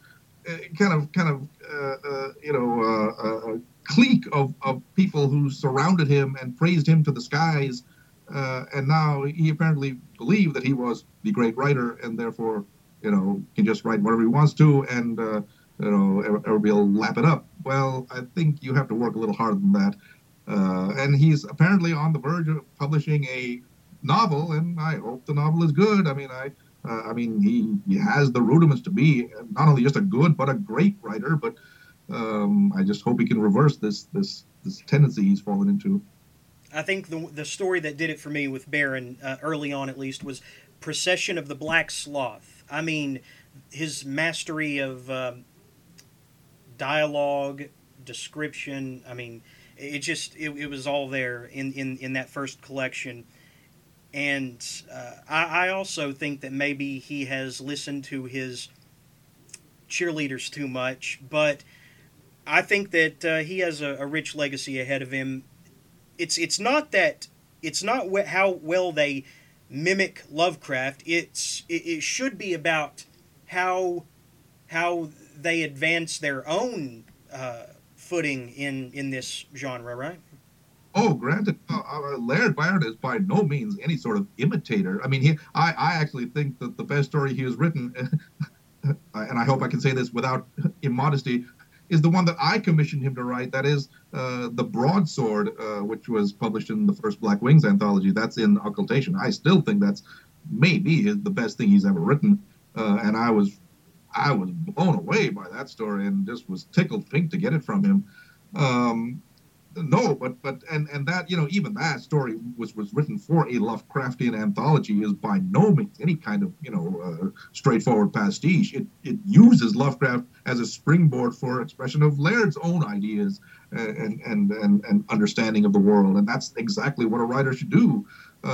Speaker 2: clique of people who surrounded him and praised him to the skies. And now he apparently believed that he was the great writer, and therefore, can just write whatever he wants to, and everybody will lap it up. Well, I think you have to work a little harder than that. And he's apparently on the verge of publishing a novel, and I hope the novel is good. He has the rudiments to be not only just a good but a great writer. But I just hope he can reverse this tendency he's fallen into.
Speaker 1: I think the story that did it for me with Barron, early on at least, was Procession of the Black Sloth. I mean, his mastery of dialogue, description. I mean, it was all there in that first collection. And I also think that maybe he has listened to his cheerleaders too much, but I think that he has a rich legacy ahead of him. It's not that it's not how well they mimic Lovecraft. It should be about how they advance their own footing in this genre, right?
Speaker 2: Oh, granted, Laird Barron is by no means any sort of imitator. I mean, I actually think that the best story he has written, and I hope I can say this without immodesty, is the one that I commissioned him to write. That is The Broadsword, which was published in the first Black Wings anthology. That's in Occultation. I still think that's maybe the best thing he's ever written, and I was blown away by that story and just was tickled pink to get it from him. No, but and that even that story was written for a Lovecraftian anthology is by no means any kind of straightforward pastiche. It uses Lovecraft as a springboard for expression of Laird's own ideas and understanding of the world, and that's exactly what a writer should do.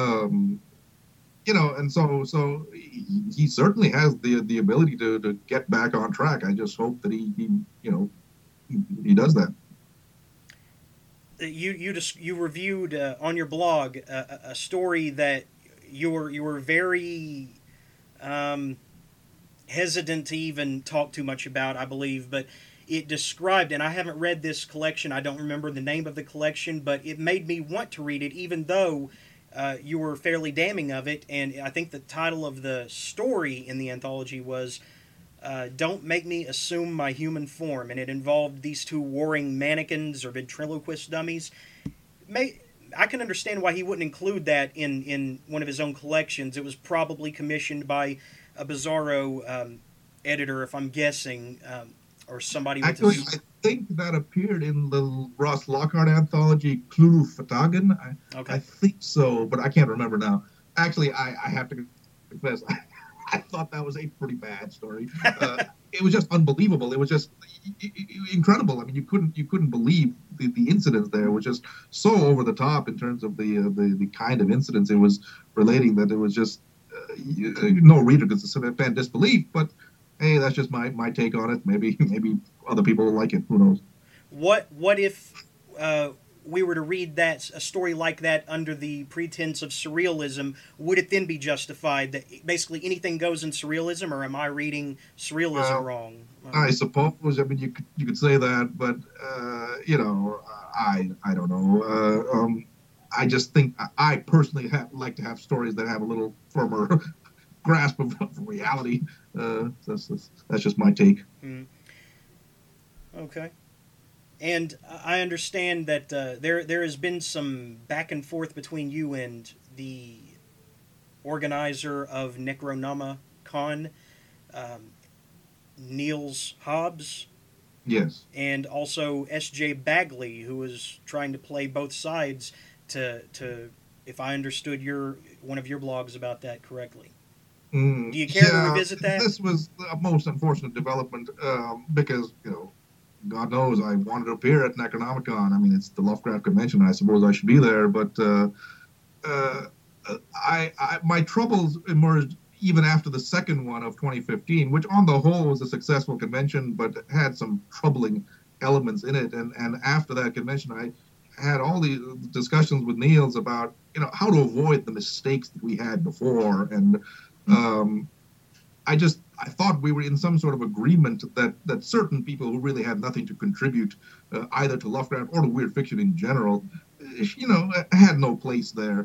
Speaker 2: And so he certainly has the ability to get back on track. I just hope that he does that.
Speaker 1: You reviewed on your blog a story that you were very hesitant to even talk too much about, I believe, but it described, and I haven't read this collection, I don't remember the name of the collection, but it made me want to read it, even though you were fairly damning of it, and I think the title of the story in the anthology was Don't Make Me Assume My Human Form, and it involved these two warring mannequins or ventriloquist dummies. I can understand why he wouldn't include that in one of his own collections. It was probably commissioned by a Bizarro editor, if I'm guessing, or somebody with
Speaker 2: Actually, I think that appeared in the Ross Lockhart anthology, Clú Fhtagn.
Speaker 1: Okay.
Speaker 2: I think so, but I can't remember now. Actually, I have to confess, I thought that was a pretty bad story. It was just unbelievable. It was just incredible. I mean, you couldn't believe the incidents there. It was just so over the top in terms of the kind of incidents it was relating that it was just no reader could suspend disbelief. But hey, that's just my take on it. Maybe other people will like it. Who knows?
Speaker 1: What if we were to read a story like that under the pretense of surrealism? Would it then be justified that basically anything goes in surrealism, or am I reading surrealism wrong?
Speaker 2: I suppose. I mean, you could say that, but I don't know. I just think I personally like to have stories that have a little firmer grasp of reality. That's just my take.
Speaker 1: Mm. Okay. And I understand that there has been some back and forth between you and the organizer of Necronomicon, Niels Hobbs.
Speaker 2: Yes.
Speaker 1: And also S.J. Bagley, who was trying to play both sides to if I understood one of your blogs about that correctly. Do you care to revisit that?
Speaker 2: This was a most unfortunate development because, God knows I wanted to appear at Necronomicon. I mean, it's the Lovecraft convention. I suppose I should be there. But my troubles emerged even after the second one of 2015, which on the whole was a successful convention, but had some troubling elements in it. And after that convention, I had all these discussions with Niels about, how to avoid the mistakes that we had before. And I thought we were in some sort of agreement that certain people who really had nothing to contribute either to Lovecraft or to weird fiction in general, had no place there.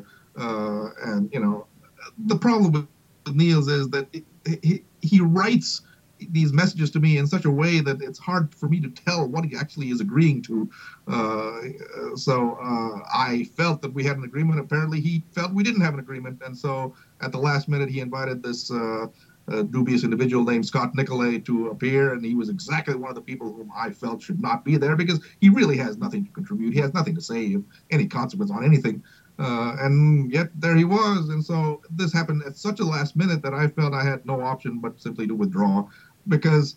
Speaker 2: The problem with Niels is that he writes these messages to me in such a way that it's hard for me to tell what he actually is agreeing to. So I felt that we had an agreement. Apparently, he felt we didn't have an agreement. And so at the last minute, he invited this dubious individual named Scott Nicolay to appear. And he was exactly one of the people whom I felt should not be there because he really has nothing to contribute. He has nothing to say of any consequence on anything. And yet there he was. And so this happened at such a last minute that I felt I had no option but simply to withdraw because,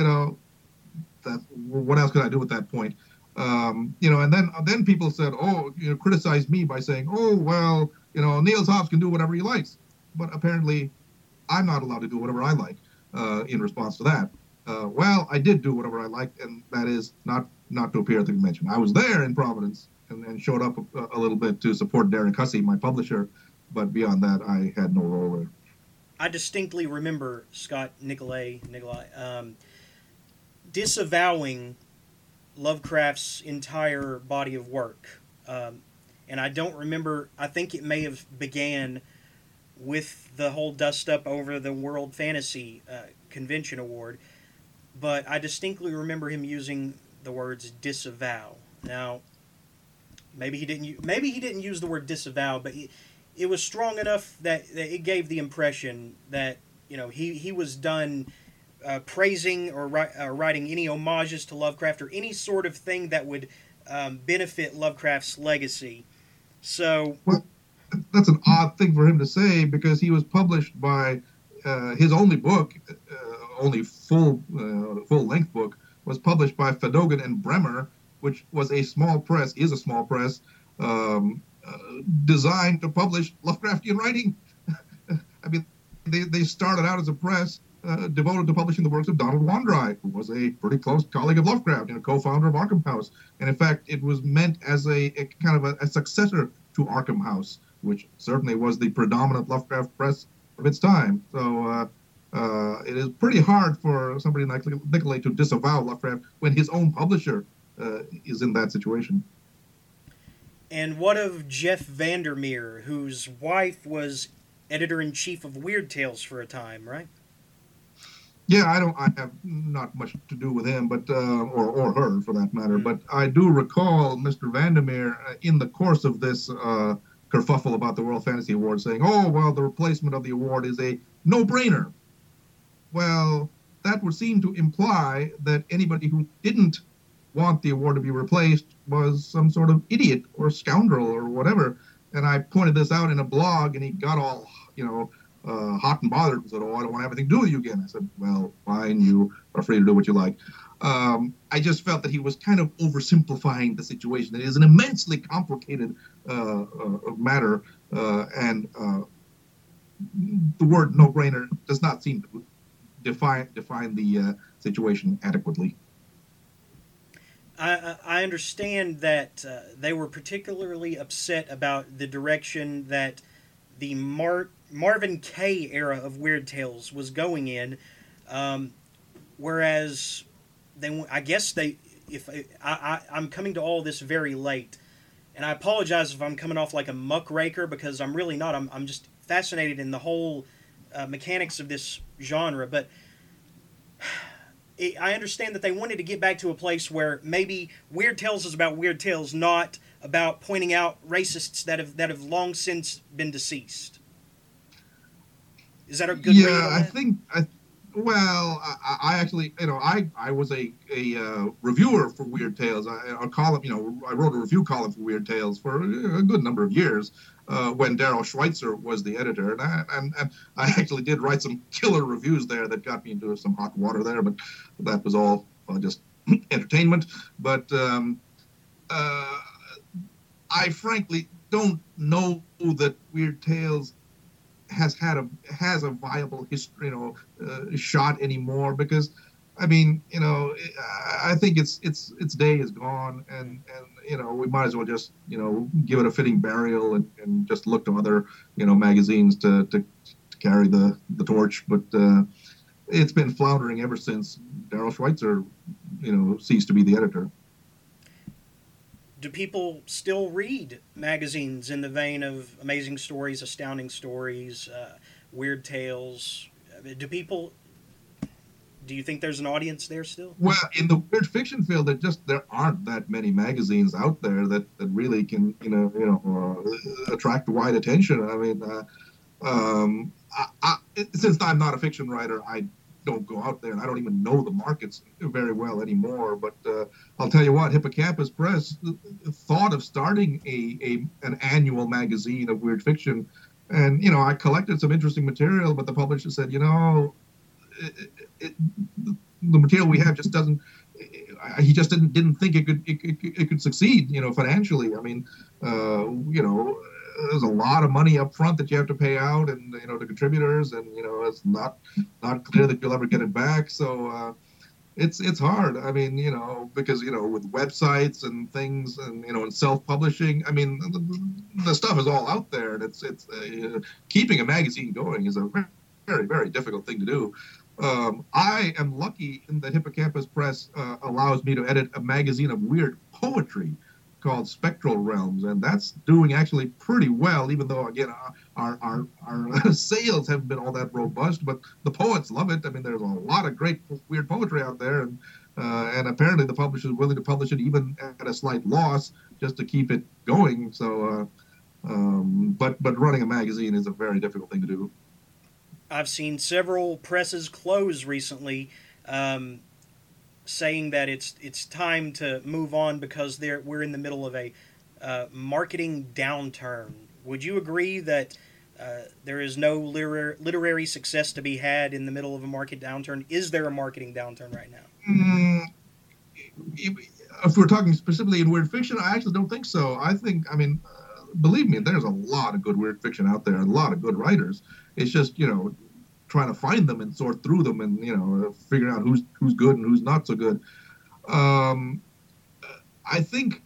Speaker 2: what else could I do at that point? And then people said, criticized me by saying, Niels Hobbs can do whatever he likes. But apparently I'm not allowed to do whatever I like in response to that. I did do whatever I liked, and that is not to appear at the convention. I was there in Providence and showed up a little bit to support Derek Hussey, my publisher, but beyond that, I had no role there.
Speaker 1: I distinctly remember Scott Nicolay disavowing Lovecraft's entire body of work. And I don't remember, I think it may have began with the whole dust up over the World Fantasy Convention Award, but I distinctly remember him using the words disavow. Now, maybe he didn't use the word disavow, but it was strong enough that it gave the impression that he was done praising or writing any homages to Lovecraft or any sort of thing that would benefit Lovecraft's legacy. So,
Speaker 2: well, that's an odd thing for him to say because he was published by his only book, only full length book, was published by Fadogan and Bremer, which was is a small press. Designed to publish Lovecraftian writing. I mean, they started out as a press devoted to publishing the works of Donald Wandrei, who was a pretty close colleague of Lovecraft, co-founder of Arkham House. And in fact, it was meant as a kind of a successor to Arkham House, which certainly was the predominant Lovecraft press of its time. So it is pretty hard for somebody like Nicolay to disavow Lovecraft when his own publisher is in that situation.
Speaker 1: And what of Jeff Vandermeer, whose wife was editor-in-chief of Weird Tales for a time, right?
Speaker 2: Yeah, I have not much to do with him, but or her for that matter. But I do recall Mr. Vandermeer in the course of this kerfuffle about the World Fantasy Award saying, the replacement of the award is a no-brainer. Well, that would seem to imply that anybody who didn't want the award to be replaced was some sort of idiot or scoundrel or whatever. And I pointed this out in a blog, and he got all, hot and bothered and said, I don't want to have anything to do with you again. I said, well, fine, you are free to do what you like. I just felt that he was kind of oversimplifying the situation. It is an immensely complicated matter, and the word no-brainer does not seem to define the situation adequately.
Speaker 1: I understand that they were particularly upset about the direction that the Marvin Kaye era of Weird Tales was going in, whereas I'm coming to all this very late, and I apologize if I'm coming off like a muckraker because I'm really not. I'm just fascinated in the whole mechanics of this genre, but I understand that they wanted to get back to a place where maybe Weird Tales is about Weird Tales, not about pointing out racists that have long since been deceased. Is that a good read on that?
Speaker 2: I think. I actually, I was a reviewer for Weird Tales. I wrote a review column for Weird Tales for a good number of years when Daryl Schweitzer was the editor, and I actually did write some killer reviews there that got me into some hot water there, but that was all just entertainment. But I frankly don't know that Weird Tales has a viable history, shot anymore. Because, I mean, I think its day is gone, and we might as well just give it a fitting burial, and just look to other magazines to carry the torch. But it's been floundering ever since Daryl Schweitzer ceased to be the editor.
Speaker 1: Do people still read magazines in the vein of Amazing Stories, Astounding Stories, Weird Tales? Do people? Do you think there's an audience there still?
Speaker 2: Well, in the weird fiction field, there aren't that many magazines out there that really can attract wide attention. I mean, since I'm not a fiction writer, I don't go out there, and I don't even know the markets very well anymore. But I'll tell you what, Hippocampus Press thought of starting an annual magazine of weird fiction, and I collected some interesting material, but the publisher said, the material we have just doesn't. He just didn't think it could succeed, financially. I mean, there's a lot of money up front that you have to pay out, and to contributors, and it's not clear that you'll ever get it back. So it's hard. I mean, because with websites and things, and and self-publishing. I mean, the stuff is all out there, and it's keeping a magazine going is a very, very, very difficult thing to do. I am lucky in that Hippocampus Press allows me to edit a magazine of weird poetry called Spectral Realms, and that's doing actually pretty well, even though, again, our sales haven't been all that robust, but the poets love it. I mean, there's a lot of great weird poetry out there, and apparently the publisher is willing to publish it even at a slight loss just to keep it going. So, but running a magazine is a very difficult thing to do.
Speaker 1: I've seen several presses close recently, saying that it's time to move on because we're in the middle of a marketing downturn. Would you agree that there is no literary success to be had in the middle of a market downturn? Is there a marketing downturn right now?
Speaker 2: If we're talking specifically in weird fiction, I actually don't think so. I mean, believe me, there's a lot of good weird fiction out there, and a lot of good writers. It's just, trying to find them and sort through them, and figuring out who's good and who's not so good. I think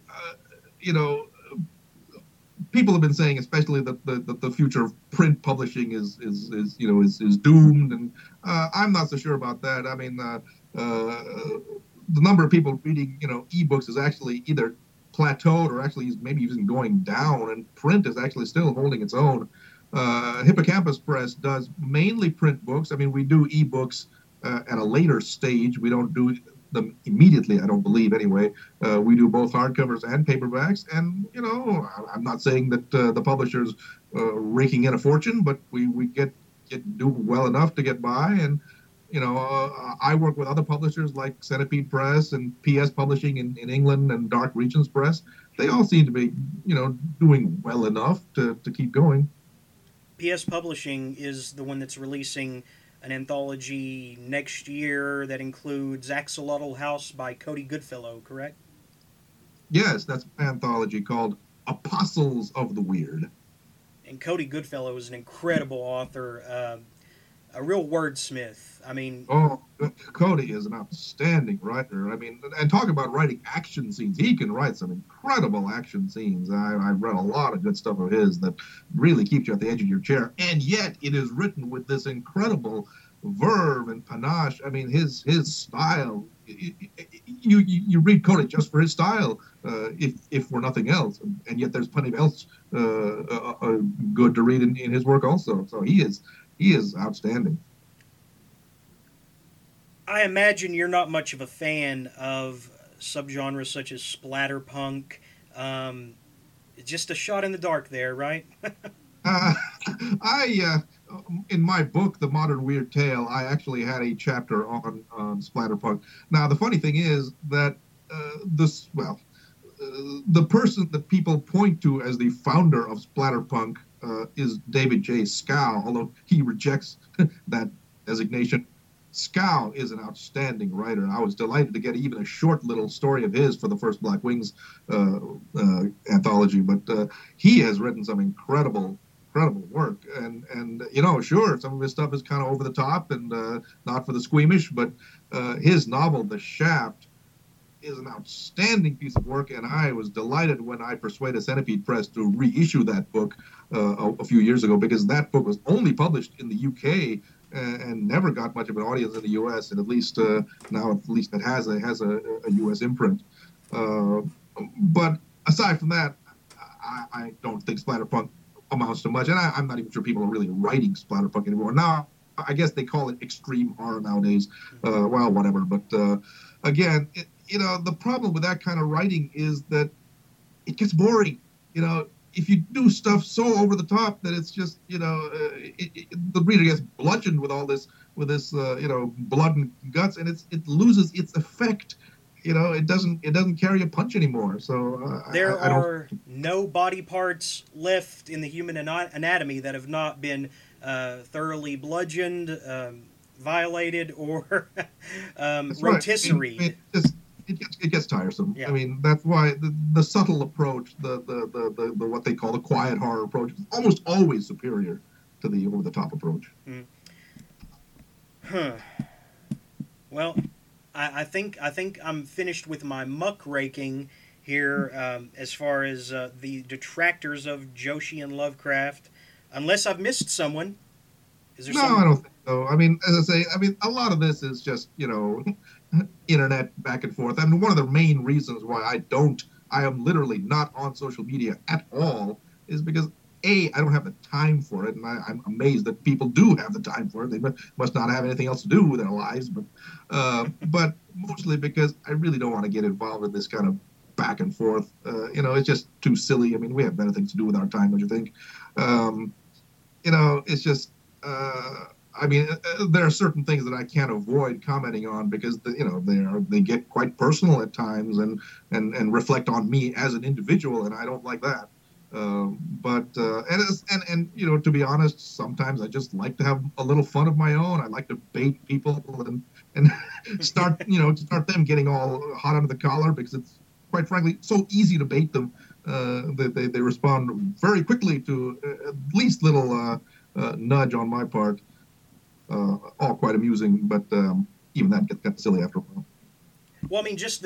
Speaker 2: people have been saying, especially that the future of print publishing is doomed, and I'm not so sure about that. I mean, the number of people reading ebooks is actually either plateaued or actually maybe even going down, and print is actually still holding its own. Hippocampus Press does mainly print books. I mean, we do ebooks at a later stage. We don't do them immediately, I don't believe, anyway. We do both hardcovers and paperbacks. And, I'm not saying that the publisher's raking in a fortune, but we do well enough to get by. And, I work with other publishers like Centipede Press and PS Publishing in England and Dark Regions Press. They all seem to be, doing well enough to keep going.
Speaker 1: PS Publishing is the one that's releasing an anthology next year that includes Axolotl House by Cody Goodfellow, correct?
Speaker 2: Yes, that's an anthology called Apostles of the Weird.
Speaker 1: And Cody Goodfellow is an incredible author, a real wordsmith. I mean...
Speaker 2: Oh, Cody is an outstanding writer. I mean, and talk about writing action scenes. He can write some incredible action scenes. I've read a lot of good stuff of his that really keeps you at the edge of your chair. And yet it is written with this incredible verve and panache. I mean, his style... You read Cody just for his style, if for nothing else, and yet there's plenty of else good to read in his work also. So he is outstanding.
Speaker 1: I imagine you're not much of a fan of subgenres such as splatterpunk. Just a shot in the dark there, right?
Speaker 2: In my book, The Modern Weird Tale, I actually had a chapter on splatterpunk. Now, the funny thing is that the person that people point to as the founder of splatterpunk is David J. Scow, although he rejects that designation. Scow is an outstanding writer. I was delighted to get even a short little story of his for the first Black Wings anthology, but he has written some incredible incredible work. And you know, sure, some of his stuff is kind of over the top and not for the squeamish, but his novel, The Shaft, is an outstanding piece of work, and I was delighted when I persuaded Centipede Press to reissue that book a few years ago, because that book was only published in the UK and never got much of an audience in the US, and at least now at least it has a US imprint. Uh, but aside from that, I don't think splatterpunk amounts to much, and I'm not even sure people are really writing splatterpunk anymore. Now, I guess they call it extreme horror nowadays. Well, whatever. But again, you know, the problem with that kind of writing is that it gets boring. You know, if you do stuff so over the top that it's just, you know, the reader gets bludgeoned with all this, you know, blood and guts, and it loses its effect. You know, it doesn't carry a punch anymore. So
Speaker 1: there are no body parts left in the human anatomy that have not been thoroughly bludgeoned, violated, or rotisserie.
Speaker 2: Right. It gets tiresome.
Speaker 1: Yeah.
Speaker 2: I mean, that's why the subtle approach, the what they call the quiet horror approach, is almost always superior to the over the top approach.
Speaker 1: Well, I think I'm finished with my muckraking here as far as the detractors of Joshi and Lovecraft. Unless I've missed someone. Is there
Speaker 2: I don't think so. I mean, as I say, a lot of this is just, you know, internet back and forth. I mean, one of the main reasons why I am literally not on social media at all is because I don't have the time for it, and I'm amazed that people do have the time for it. They must not have anything else to do with their lives, but mostly because I really don't want to get involved in this kind of back and forth. You know, it's just too silly. I mean, we have better things to do with our time, don't you think? You know, it's just, I mean, there are certain things that I can't avoid commenting on because, you know, they get quite personal at times and reflect on me as an individual, and I don't like that. But you know, to be honest, sometimes I just like to have a little fun of my own. I like to bait people and start them getting all hot under the collar, because it's, quite frankly, so easy to bait them. They respond very quickly to at least little nudge on my part. All quite amusing, but even that gets silly after a while.
Speaker 1: Well, I mean, just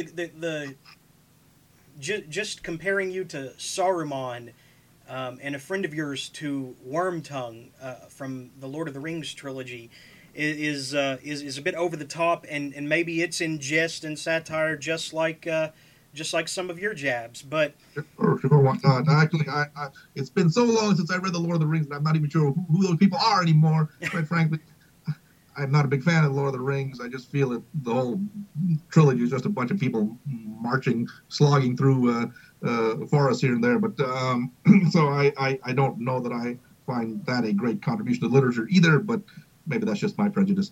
Speaker 1: just comparing you to Saruman, and a friend of yours to Wormtongue from the Lord of the Rings trilogy is a bit over the top, and maybe it's in jest and satire, just like some of your jabs, but
Speaker 2: Sure, why not? Actually, it's been so long since I read the Lord of the Rings that I'm not even sure who those people are anymore. Quite frankly, I'm not a big fan of the Lord of the Rings. I just feel that the whole trilogy is just a bunch of people slogging through forests here and there. But so I don't know that I find that a great contribution to literature either. But maybe that's just my prejudice.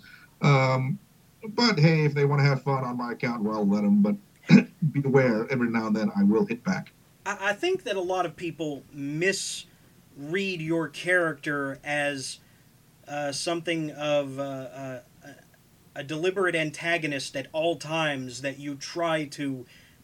Speaker 2: But hey, if they want to have fun on my account, well, let them. But be aware, every now and then I will hit back.
Speaker 1: I think that a lot of people misread your character as something of a deliberate antagonist at all times, that you try to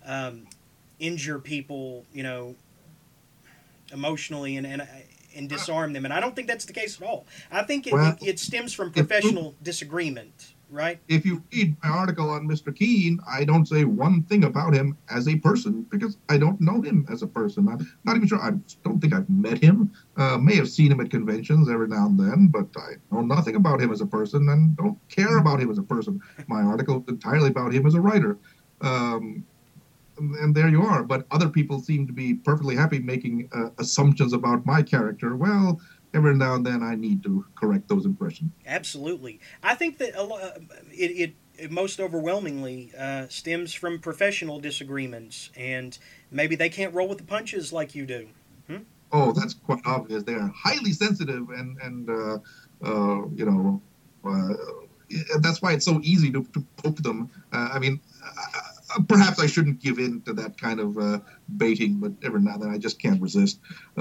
Speaker 1: injure people, you know, emotionally and disarm them. And I don't think that's the case at all. I think it stems from professional disagreement. Right.
Speaker 2: If you read my article on Mr. Keen, I don't say one thing about him as a person, because I don't know him as a person. I'm not even sure. I don't think I've met him. May have seen him at conventions every now and then, but I know nothing about him as a person and don't care about him as a person. My article is entirely about him as a writer. And there you are. But other people seem to be perfectly happy making assumptions about my character. Well, every now and then I need to correct those impressions.
Speaker 1: Absolutely. I think that it most overwhelmingly stems from professional disagreements, and maybe they can't roll with the punches like you do.
Speaker 2: Oh, that's quite obvious. They are highly sensitive, and you know, that's why it's so easy to poke them. I mean, perhaps I shouldn't give in to that kind of baiting, but every now and then I just can't resist.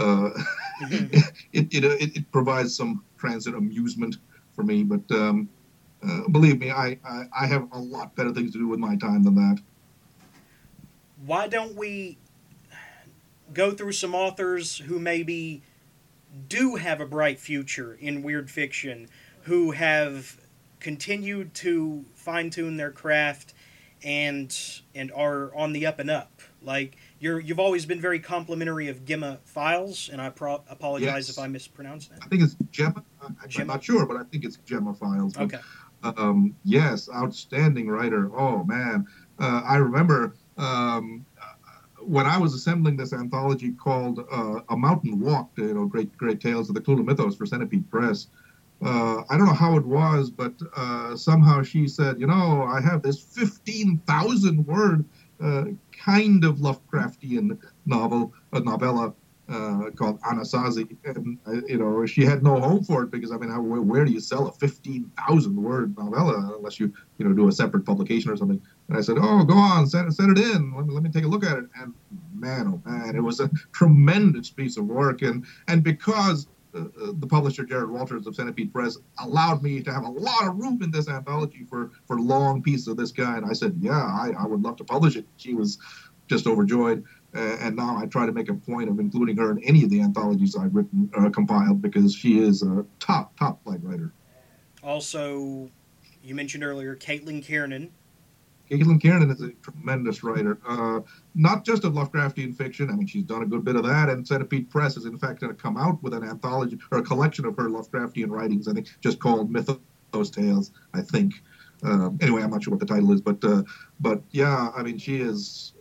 Speaker 2: It provides some transit amusement for me, but believe me, I have a lot better things to do with my time than that.
Speaker 1: Why don't we go through some authors who maybe do have a bright future in weird fiction, who have continued to fine tune their craft and are on the up and up. Like you've always been very complimentary of Gemma Files, and I apologize if
Speaker 2: Yes,
Speaker 1: I mispronounced that.
Speaker 2: I think it's Gemma. I'm
Speaker 1: Gemma.
Speaker 2: not sure, but I think it's Gemma Files. But
Speaker 1: Okay.
Speaker 2: yes, outstanding writer. Oh man, I remember when I was assembling this anthology called "A Mountain Walk," great tales of the Cthulhu mythos for Centipede Press. I don't know how it was, but somehow she said, I have this 15,000 word kind of Lovecraftian novella called Anasazi. And, she had no home for it because, I mean, where do you sell a 15,000 word novella unless you, do a separate publication or something? And I said, oh, go on, send it in. Let me take a look at it. And man, oh man, it was a tremendous piece of work. And because the publisher Jared Walters of Centipede Press allowed me to have a lot of room in this anthology for long pieces of this guy, and I said, yeah, I would love to publish it. She was just overjoyed, and now I try to make a point of including her in any of the anthologies I've written, compiled, because she is a top flight writer.
Speaker 1: Also, you mentioned earlier Caitlin Kiernan.
Speaker 2: Caitlin Kiernan is a tremendous writer, not just of Lovecraftian fiction. I mean, she's done a good bit of that, and Centipede Press is in fact going to come out with an anthology or a collection of her Lovecraftian writings, I think, just called Mythos Tales, I think. Anyway, I'm not sure what the title is, but yeah, I mean, she is,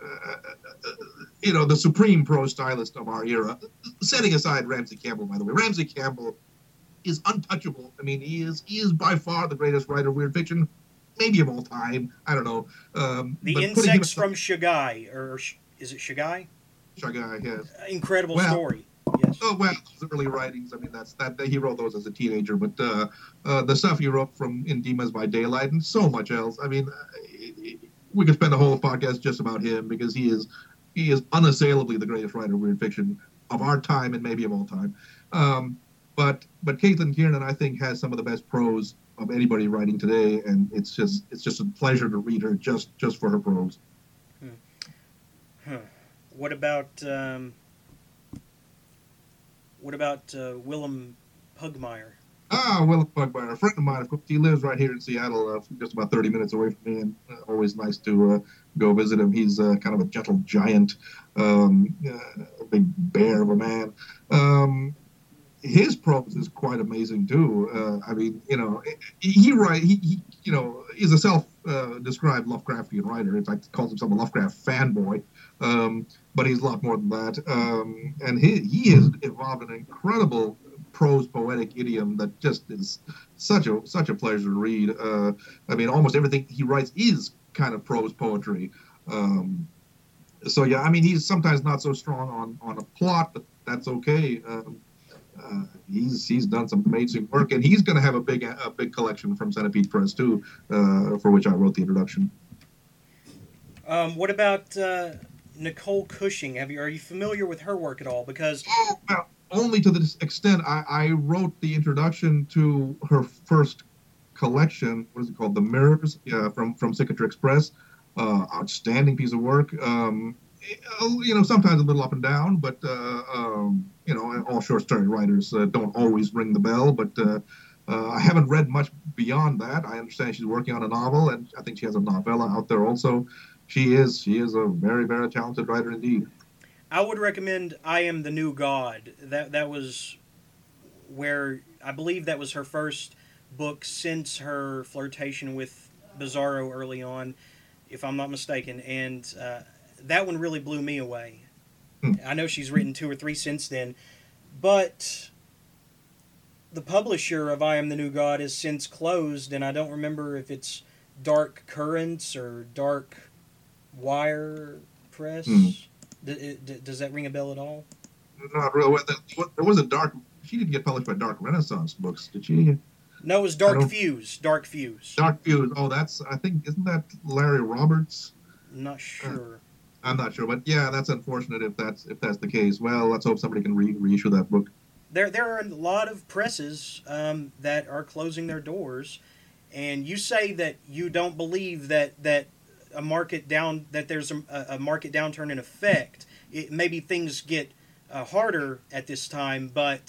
Speaker 2: the supreme prose stylist of our era. Setting aside Ramsey Campbell, by the way, Ramsey Campbell is untouchable. I mean, he is by far the greatest writer of weird fiction, maybe of all time. I don't know.
Speaker 1: The Insects from Shagai, or is it Shagai?
Speaker 2: Shagai, yes.
Speaker 1: Incredible story. Yes.
Speaker 2: Oh well, those early writings. I mean, that's that he wrote those as a teenager, but the stuff he wrote from In Demons by Daylight and so much else. I mean, we could spend a whole podcast just about him because he is unassailably the greatest writer of weird fiction of our time and maybe of all time. But Caitlin Kiernan, I think, has some of the best prose of anybody writing today, and it's just a pleasure to read her just for her prose.
Speaker 1: What about Willem Pugmire?
Speaker 2: Willem Pugmire, a friend of mine. Of course, he lives right here in Seattle, just about 30 minutes away from me, and always nice to go visit him. He's kind of a gentle giant, a big bear of a man. His prose is quite amazing too. I mean, he is a self-described Lovecraftian writer. In fact, he calls himself a Lovecraft fanboy. But he's a lot more than that. And he has evolved an incredible prose poetic idiom that just is such a pleasure to read. I mean, almost everything he writes is kind of prose poetry. So yeah, I mean, he's sometimes not so strong on a plot, but that's okay. He's done some amazing work, and he's going to have a big collection from Centipede Press too, for which I wrote the introduction.
Speaker 1: What about Nicole Cushing? Are you familiar with her work at all? Because
Speaker 2: well, only to this extent. I wrote the introduction to her first collection. What is it called? The Mirrors, from Cicatrix Press. Outstanding piece of work. Sometimes a little up and down, but all short story writers don't always ring the bell. But I haven't read much beyond that. I understand she's working on a novel, and I think she has a novella out there also. She is a very, very talented writer indeed.
Speaker 1: I would recommend I Am the New God. That was where I believe that was her first book since her flirtation with Bizarro early on, if I'm not mistaken, and that one really blew me away. I know she's written 2 or 3 since then, but the publisher of I Am the New God is since closed, and I don't remember if it's Dark Currents or Dark Wire Press. Does that ring a bell at all?
Speaker 2: Not really. There was a Dark. She didn't get published by Dark Renaissance Books, did she?
Speaker 1: No, it was Dark Fuse. Dark Fuse.
Speaker 2: Dark Fuse. Oh, isn't that Larry Roberts?
Speaker 1: Not sure.
Speaker 2: I'm not sure, but yeah, that's unfortunate if that's the case. Well, let's hope somebody can reissue that book.
Speaker 1: There are a lot of presses that are closing their doors, and you say that you don't believe that there's a market downturn in effect. Maybe things get harder at this time, but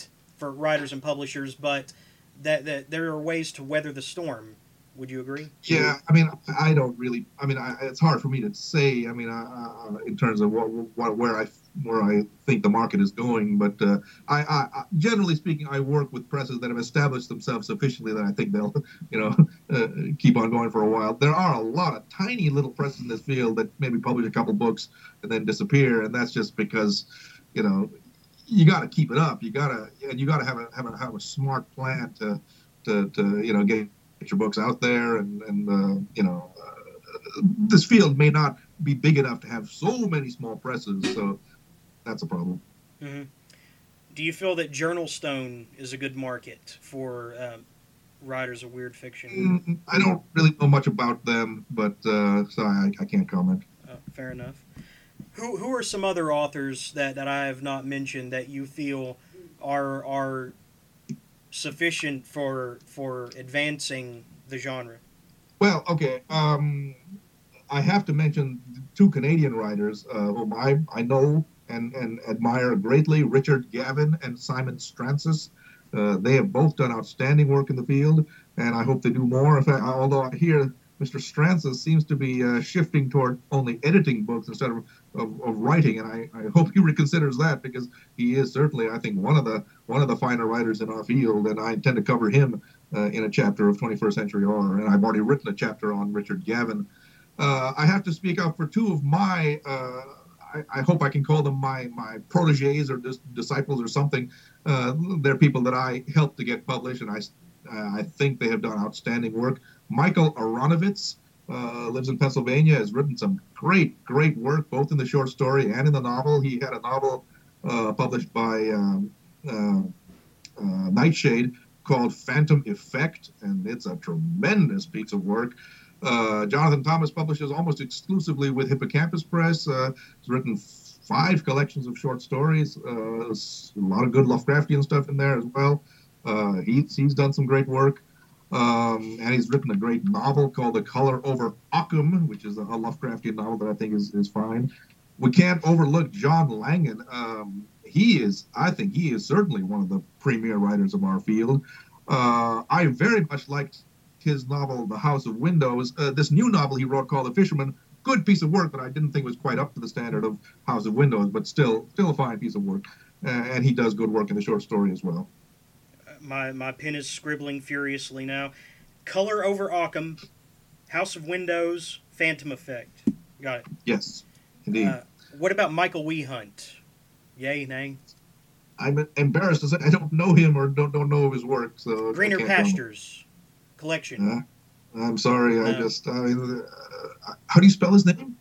Speaker 1: for writers and publishers, but that there are ways to weather the storm. Would you agree?
Speaker 2: Yeah, I mean, I don't really. I mean, it's hard for me to say. I mean, in terms of where I think the market is going, but generally speaking, I work with presses that have established themselves sufficiently that I think they'll, keep on going for a while. There are a lot of tiny little presses in this field that maybe publish a couple books and then disappear, and that's just because, you got to keep it up. You got to have a smart plan to get your books out there, and this field may not be big enough to have so many small presses, so that's a problem.
Speaker 1: Mm-hmm. Do you feel that Journal Stone is a good market for writers of weird fiction?
Speaker 2: I don't really know much about them, but so I can't comment.
Speaker 1: Fair enough. Who are some other authors that I have not mentioned that you feel are sufficient for advancing the genre?
Speaker 2: Well, okay. I have to mention two Canadian writers whom I know and admire greatly, Richard Gavin and Simon Strantzis. They have both done outstanding work in the field, and I hope they do more. In fact, although I hear Mr. Strantzis seems to be shifting toward only editing books instead of writing, and I hope he reconsiders that, because he is certainly, I think, one of the finer writers in our field, and I intend to cover him in a chapter of 21st Century Horror, and I've already written a chapter on Richard Gavin. I have to speak up for two of my, I hope I can call them my proteges or disciples or something. They're people that I helped to get published, and I think they have done outstanding work. Michael Aronovitz lives in Pennsylvania, has written some great work, both in the short story and in the novel. He had a novel published by Nightshade called Phantom Effect, and it's a tremendous piece of work. Jonathan Thomas publishes almost exclusively with Hippocampus Press. He's written 5 collections of short stories, a lot of good Lovecraftian stuff in there as well. He's done some great work. And he's written a great novel called The Color Over Occam, which is a Lovecraftian novel that I think is fine. We can't overlook John Langan. I think he is certainly one of the premier writers of our field. I very much liked his novel, The House of Windows. This new novel he wrote called The Fisherman, good piece of work, but I didn't think was quite up to the standard of House of Windows, but still a fine piece of work. And he does good work in the short story as well.
Speaker 1: My pen is scribbling furiously now. Color Over Occam, House of Windows, Phantom Effect. Got it.
Speaker 2: Yes, indeed.
Speaker 1: What about Michael Wehunt? Yay, nay?
Speaker 2: I'm embarrassed to say I don't know him or don't know of his work. So
Speaker 1: Greener Pastures collection.
Speaker 2: I'm sorry. How do you spell his name?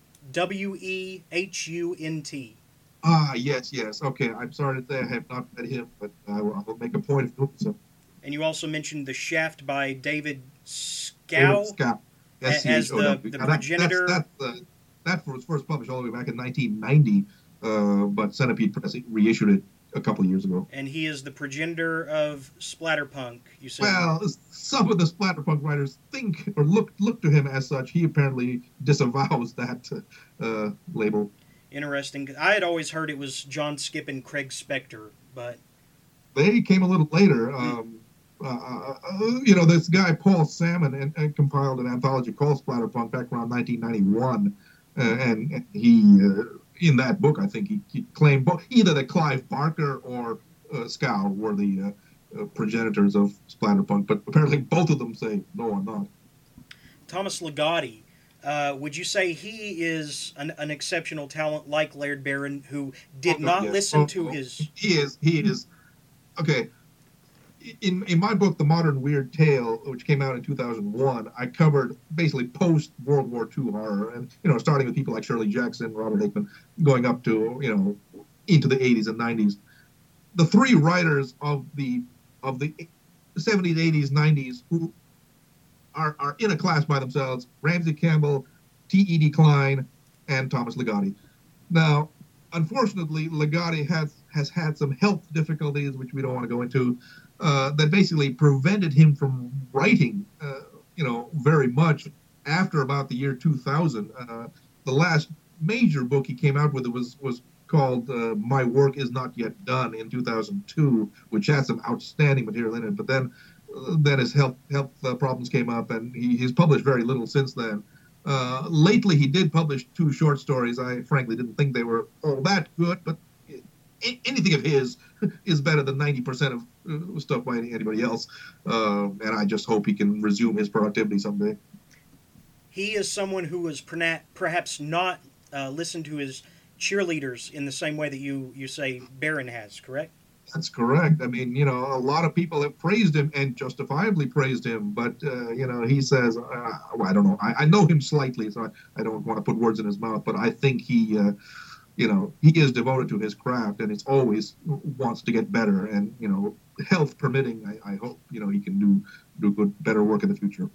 Speaker 1: Wehunt.
Speaker 2: Yes. Okay, I'm sorry to say I have not met him, but I will make a point of doing so.
Speaker 1: And you also mentioned The Shaft by David Scow.
Speaker 2: David Scow.
Speaker 1: As the progenitor.
Speaker 2: That was first published all the way back in 1990, but Centipede Press reissued it a couple of years ago.
Speaker 1: And he is the progenitor of splatterpunk, you said.
Speaker 2: Well, some of the splatterpunk writers think or look to him as such. He apparently disavows that label.
Speaker 1: Interesting. I had always heard it was John Skipp and Craig Spector, but
Speaker 2: they came a little later. This guy Paul Salmon compiled an anthology called Splatterpunk back around 1991, and he in that book I think he claimed either that Clive Barker or Scow were the progenitors of Splatterpunk, but apparently both of them say no, I'm not.
Speaker 1: Thomas Ligotti. Would you say he is an exceptional talent like Laird Barron, who did not listen to his...
Speaker 2: He is. Okay. In my book, The Modern Weird Tale, which came out in 2001, I covered basically post-World War II horror, and, starting with people like Shirley Jackson, Robert Hickman, going up to, into the 80s and 90s. The 3 writers of the 70s, 80s, 90s who are in a class by themselves: Ramsey Campbell, T.E.D. Klein, and Thomas Ligotti. Now, unfortunately, Ligotti has had some health difficulties, which we don't want to go into, that basically prevented him from writing, very much after about the year 2000. The last major book he came out with was called My Work Is Not Yet Done in 2002, which had some outstanding material in it. But then his health problems came up, and he's published very little since then. Lately, he did publish two short stories. I frankly didn't think they were all that good, but anything of his is better than 90% of stuff by anybody else. And I just hope he can resume his productivity someday.
Speaker 1: He is someone who was perhaps not listened to his cheerleaders in the same way that you say Barron has, correct?
Speaker 2: That's correct. I mean, a lot of people have praised him and justifiably praised him, but he says, well, I don't know. I know him slightly, so I don't want to put words in his mouth, but I think he is devoted to his craft, and it's always wants to get better. And health permitting, I hope he can do better work in the future.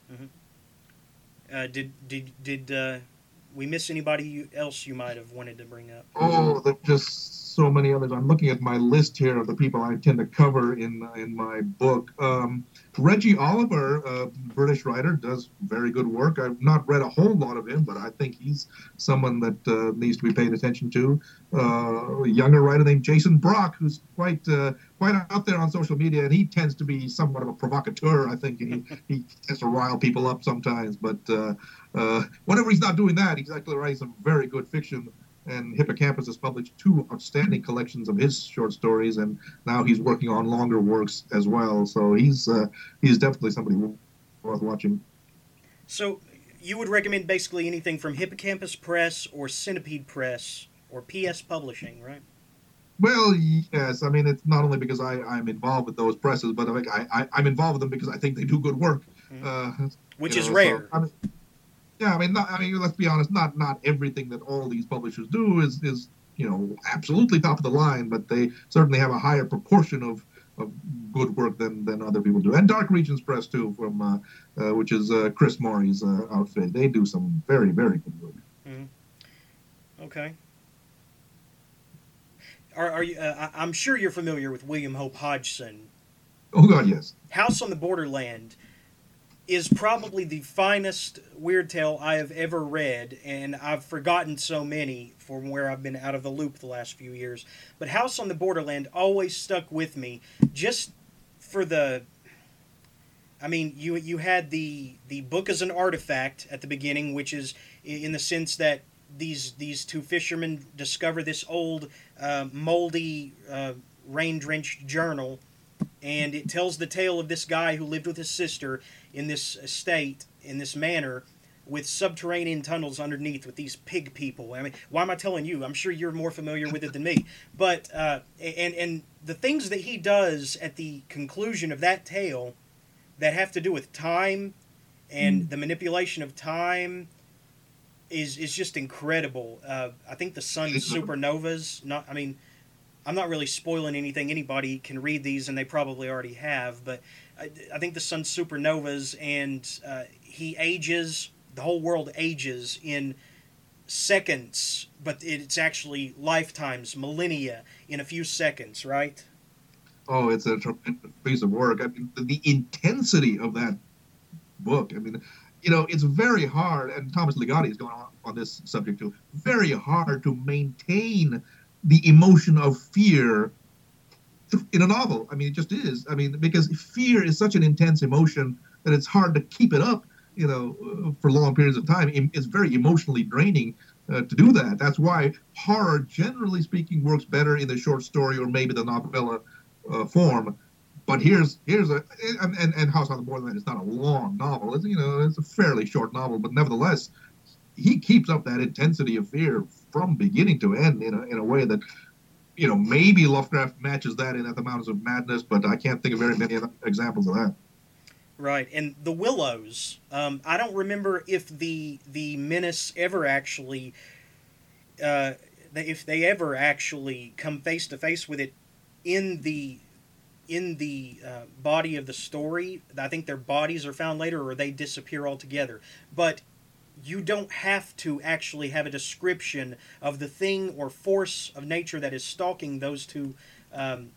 Speaker 1: Mm-hmm. Did we miss anybody else you might have wanted to bring up?
Speaker 2: Oh, there's just so many others. I'm looking at my list here of the people I tend to cover in my book. Reggie Oliver, a British writer, does very good work. I've not read a whole lot of him, but I think he's someone that needs to be paid attention to. A younger writer named Jason Brock, who's quite out there on social media, and he tends to be somewhat of a provocateur, I think, and he tends to rile people up sometimes. But whenever he's not doing that, he's actually writing some very good fiction. And Hippocampus has published two outstanding collections of his short stories, and now he's working on longer works as well. So he's definitely somebody worth watching.
Speaker 1: So you would recommend basically anything from Hippocampus Press or Centipede Press or PS Publishing, right?
Speaker 2: Well, yes. I mean, it's not only because I'm involved with those presses, but I'm involved with them because I think they do good work.
Speaker 1: Mm-hmm. Which is rare.
Speaker 2: So, yeah, let's be honest. Not everything that all these publishers do is absolutely top of the line, but they certainly have a higher proportion of good work than other people do. And Dark Regions Press too, from which is Chris Morey's outfit. They do some very, very good work.
Speaker 1: Mm-hmm. Okay. Are you? I'm sure you're familiar with William Hope Hodgson.
Speaker 2: Oh God, yes.
Speaker 1: House on the Borderland is probably the finest weird tale I have ever read, and I've forgotten so many from where I've been out of the loop the last few years. But House on the Borderland always stuck with me, just for the... I mean, you had the book as an artifact at the beginning, which is in the sense that these two fishermen discover this old, moldy, rain-drenched journal, and it tells the tale of this guy who lived with his sister in this estate, in this manor, with subterranean tunnels underneath with these pig people. I mean, why am I telling you? I'm sure you're more familiar with it than me. But, and the things that he does at the conclusion of that tale that have to do with time and the manipulation of time is just incredible. I think the sun's supernovas, I'm not really spoiling anything. Anybody can read these, and they probably already have. But I think the sun's supernovas, and he ages. The whole world ages in seconds, but it's actually lifetimes, millennia, in a few seconds, right?
Speaker 2: Oh, it's a tremendous piece of work. I mean, the intensity of that book. I mean, it's very hard, and Thomas Ligotti is going on this subject too. Very hard to maintain the emotion of fear in a novel. I mean, it just is. I mean, because fear is such an intense emotion that it's hard to keep it up, for long periods of time. It's very emotionally draining to do that. That's why horror, generally speaking, works better in the short story or maybe the novella form. But here's House on the Borderland is not a long novel. It's a fairly short novel, but nevertheless, he keeps up that intensity of fear from beginning to end in a way that, maybe Lovecraft matches that in At the Mountains of Madness, but I can't think of very many other examples of that.
Speaker 1: Right, and the Willows. I don't remember if the menace ever actually, if they ever actually come face to face with it in the body of the story. I think their bodies are found later, or they disappear altogether. But you don't have to actually have a description of the thing or force of nature that is stalking those two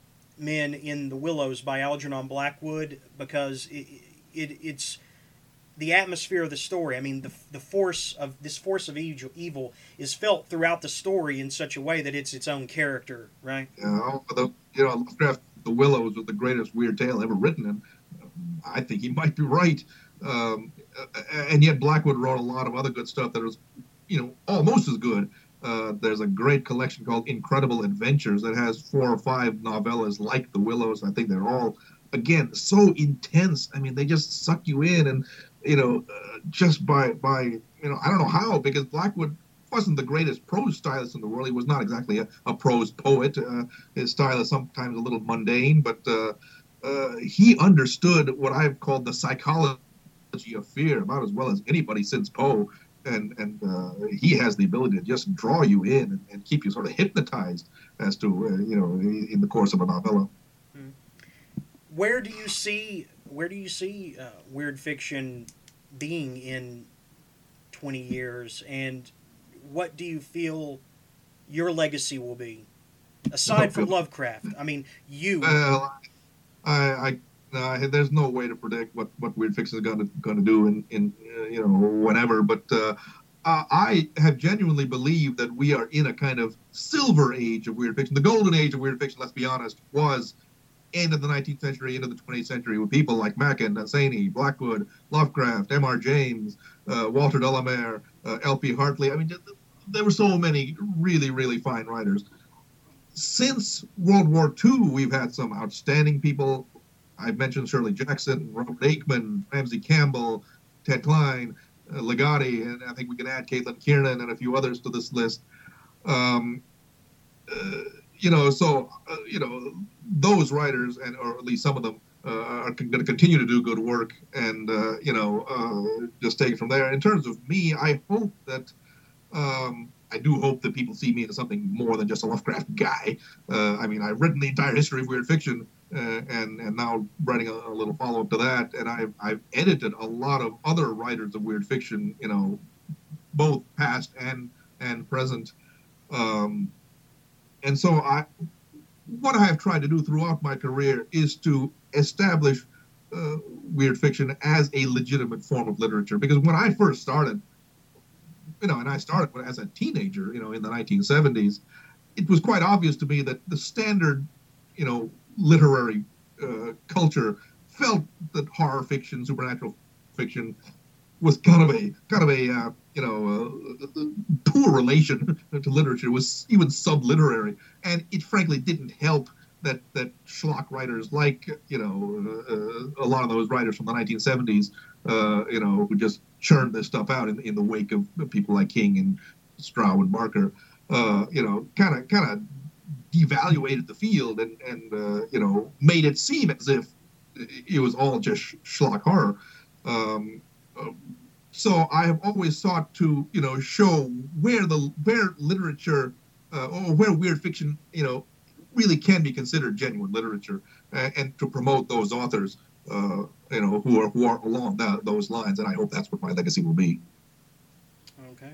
Speaker 1: men in The Willows by Algernon Blackwood, because it's the atmosphere of the story. I mean, the force of evil is felt throughout the story in such a way that it's its own character, right?
Speaker 2: Lovecraft, The Willows was the greatest weird tale ever written, and I think he might be right. And yet Blackwood wrote a lot of other good stuff that was, almost as good. There's a great collection called Incredible Adventures that has 4 or 5 novellas like The Willows. I think they're all, again, so intense. I mean, they just suck you in, and just by I don't know how, because Blackwood wasn't the greatest prose stylist in the world. He was not exactly a prose poet. His style is sometimes a little mundane, but he understood what I've called the psychology of fear about as well as anybody since Poe. And he has the ability to just draw you in and keep you sort of hypnotized as to, in the course of a novella.
Speaker 1: Where do you see weird fiction being in 20 years, and what do you feel your legacy will be aside from Lovecraft? I mean, you.
Speaker 2: Well, there's no way to predict what weird fiction is going to do in whenever. But I have genuinely believed that we are in a kind of silver age of weird fiction. The golden age of weird fiction, let's be honest, was end of the 19th century, into the 20th century, with people like Machen, Nasani, Blackwood, Lovecraft, M.R. James, Walter Delamere, L.P. Hartley. I mean, there were so many really, really fine writers. Since World War II, we've had some outstanding people. I've mentioned Shirley Jackson, Robert Aikman, Ramsey Campbell, Ted Klein, Ligotti, and I think we can add Caitlin Kiernan and a few others to this list. Those writers, or at least some of them, are going to continue to do good work, and just take it from there. In terms of me, I hope that I do hope that people see me as something more than just a Lovecraft guy. I mean, I've written the entire history of weird fiction, and now writing a little follow-up to that, and I've edited a lot of other writers of weird fiction, both past and present. And so what I have tried to do throughout my career is to establish weird fiction as a legitimate form of literature. Because when I first started, and I started as a teenager, in the 1970s, it was quite obvious to me that the standard, literary culture felt that horror fiction, supernatural fiction, was kind of a poor relation to literature. It was even subliterary, and it frankly didn't help that schlock writers like a lot of those writers from the 1970s, who just churned this stuff out in the wake of people like King and Strow and Barker, kind of devaluated the field and made it seem as if it was all just schlock horror. So I have always sought to, show where literature or where weird fiction, really can be considered genuine literature, and to promote those authors, who are along those lines. And I hope that's what my legacy will be.
Speaker 1: Okay.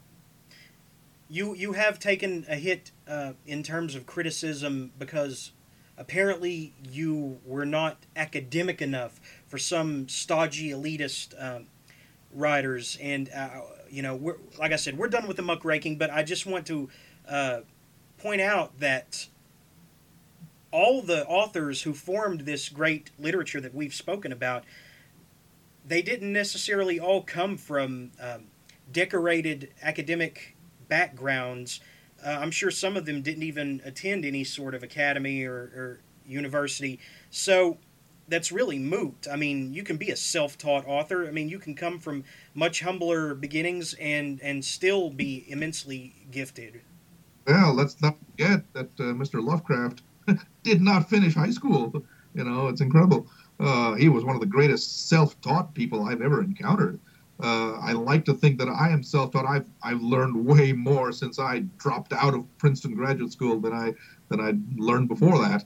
Speaker 1: You have taken a hit in terms of criticism because apparently you were not academic enough for some stodgy elitist writers, and like I said, we're done with the muckraking, but I just want to point out that all the authors who formed this great literature that we've spoken about, they didn't necessarily all come from decorated academic backgrounds. I'm sure some of them didn't even attend any sort of academy or university, so that's really moot. I mean, you can be a self-taught author. I mean, you can come from much humbler beginnings and still be immensely gifted.
Speaker 2: Well, let's not forget that Mr. Lovecraft did not finish high school. It's incredible. He was one of the greatest self-taught people I've ever encountered. I like to think that I am self-taught. I've learned way more since I dropped out of Princeton graduate school than I learned before that.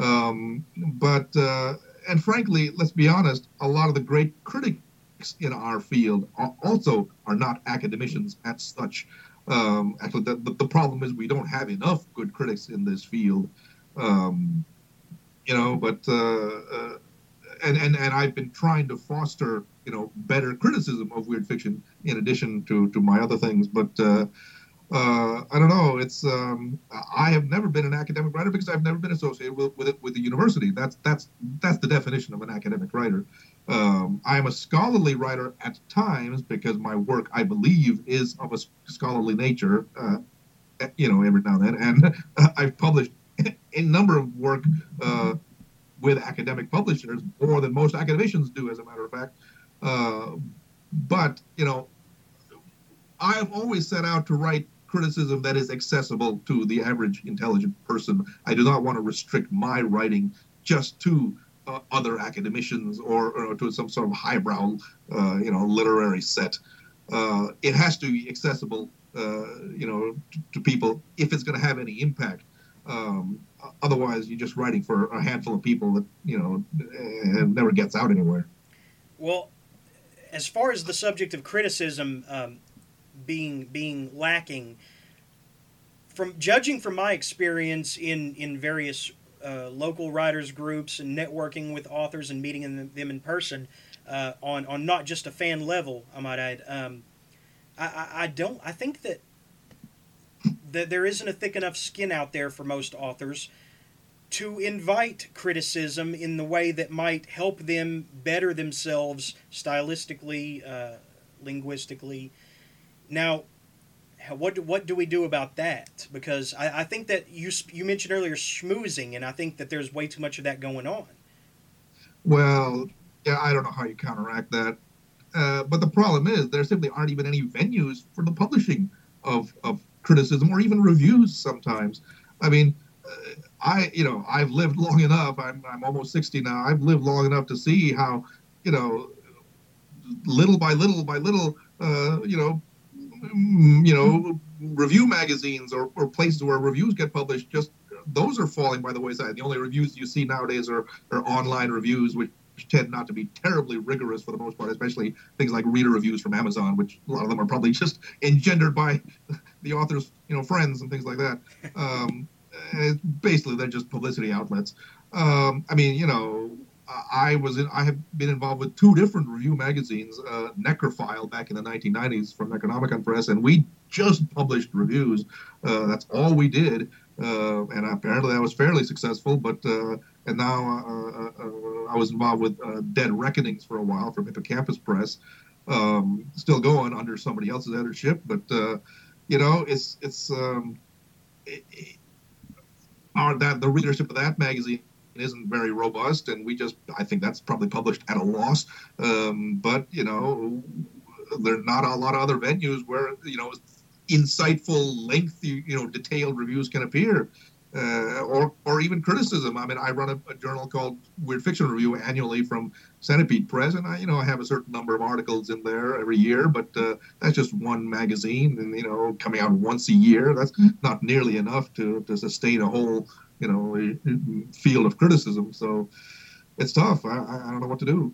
Speaker 2: And frankly, let's be honest, a lot of the great critics in our field also are not academicians as such. Actually, the problem is we don't have enough good critics in this field. and I've been trying to foster, better criticism of weird fiction in addition to my other things. But I don't know. I have never been an academic writer because I've never been associated with the university. That's the definition of an academic writer. I am a scholarly writer at times because my work, I believe, is of a scholarly nature. Every now and then, and I've published a number of work with academic publishers, more than most academicians do, as a matter of fact. But I have always set out to write criticism that is accessible to the average intelligent person. I do not want to restrict my writing just to other academicians or to some sort of highbrow, literary set. It has to be accessible, to people if it's going to have any impact. Otherwise, you're just writing for a handful of people that, and never gets out anywhere.
Speaker 1: Well, as far as the subject of criticism being lacking, from judging from my experience in various local writers groups and networking with authors and meeting them in person on not just a fan level, I might add, I think that there isn't a thick enough skin out there for most authors to invite criticism in the way that might help them better themselves stylistically, linguistically. Now, what do we do about that? Because I think that you mentioned earlier schmoozing, and I think that there's way too much of that going on.
Speaker 2: Well, yeah, I don't know how you counteract that. But the problem is there simply aren't even any venues for the publishing of criticism or even reviews sometimes. I mean, I've lived long enough. I'm almost 60 now. I've lived long enough to see how, little by little, review magazines or places where reviews get published, just those are falling by the wayside. The only reviews you see nowadays are online reviews, which tend not to be terribly rigorous for the most part, especially things like reader reviews from Amazon, which a lot of them are probably just engendered by the author's, friends and things like that. Basically, they're just publicity outlets. I have been involved with two different review magazines, Necrophile back in the 1990s from Necronomicon Press, and we just published reviews. That's all we did, and apparently that was fairly successful. But and now I was involved with Dead Reckonings for a while from Hippocampus Press, still going under somebody else's editorship. But the readership of that magazine isn't very robust, and I think that's probably published at a loss. But there are not a lot of other venues where insightful, lengthy, detailed reviews can appear, or even criticism. I mean, I run a journal called Weird Fiction Review annually from Centipede Press, and I have a certain number of articles in there every year, but that's just one magazine, and coming out once a year. That's not nearly enough to sustain a whole field of criticism. So it's tough. I don't know what to do.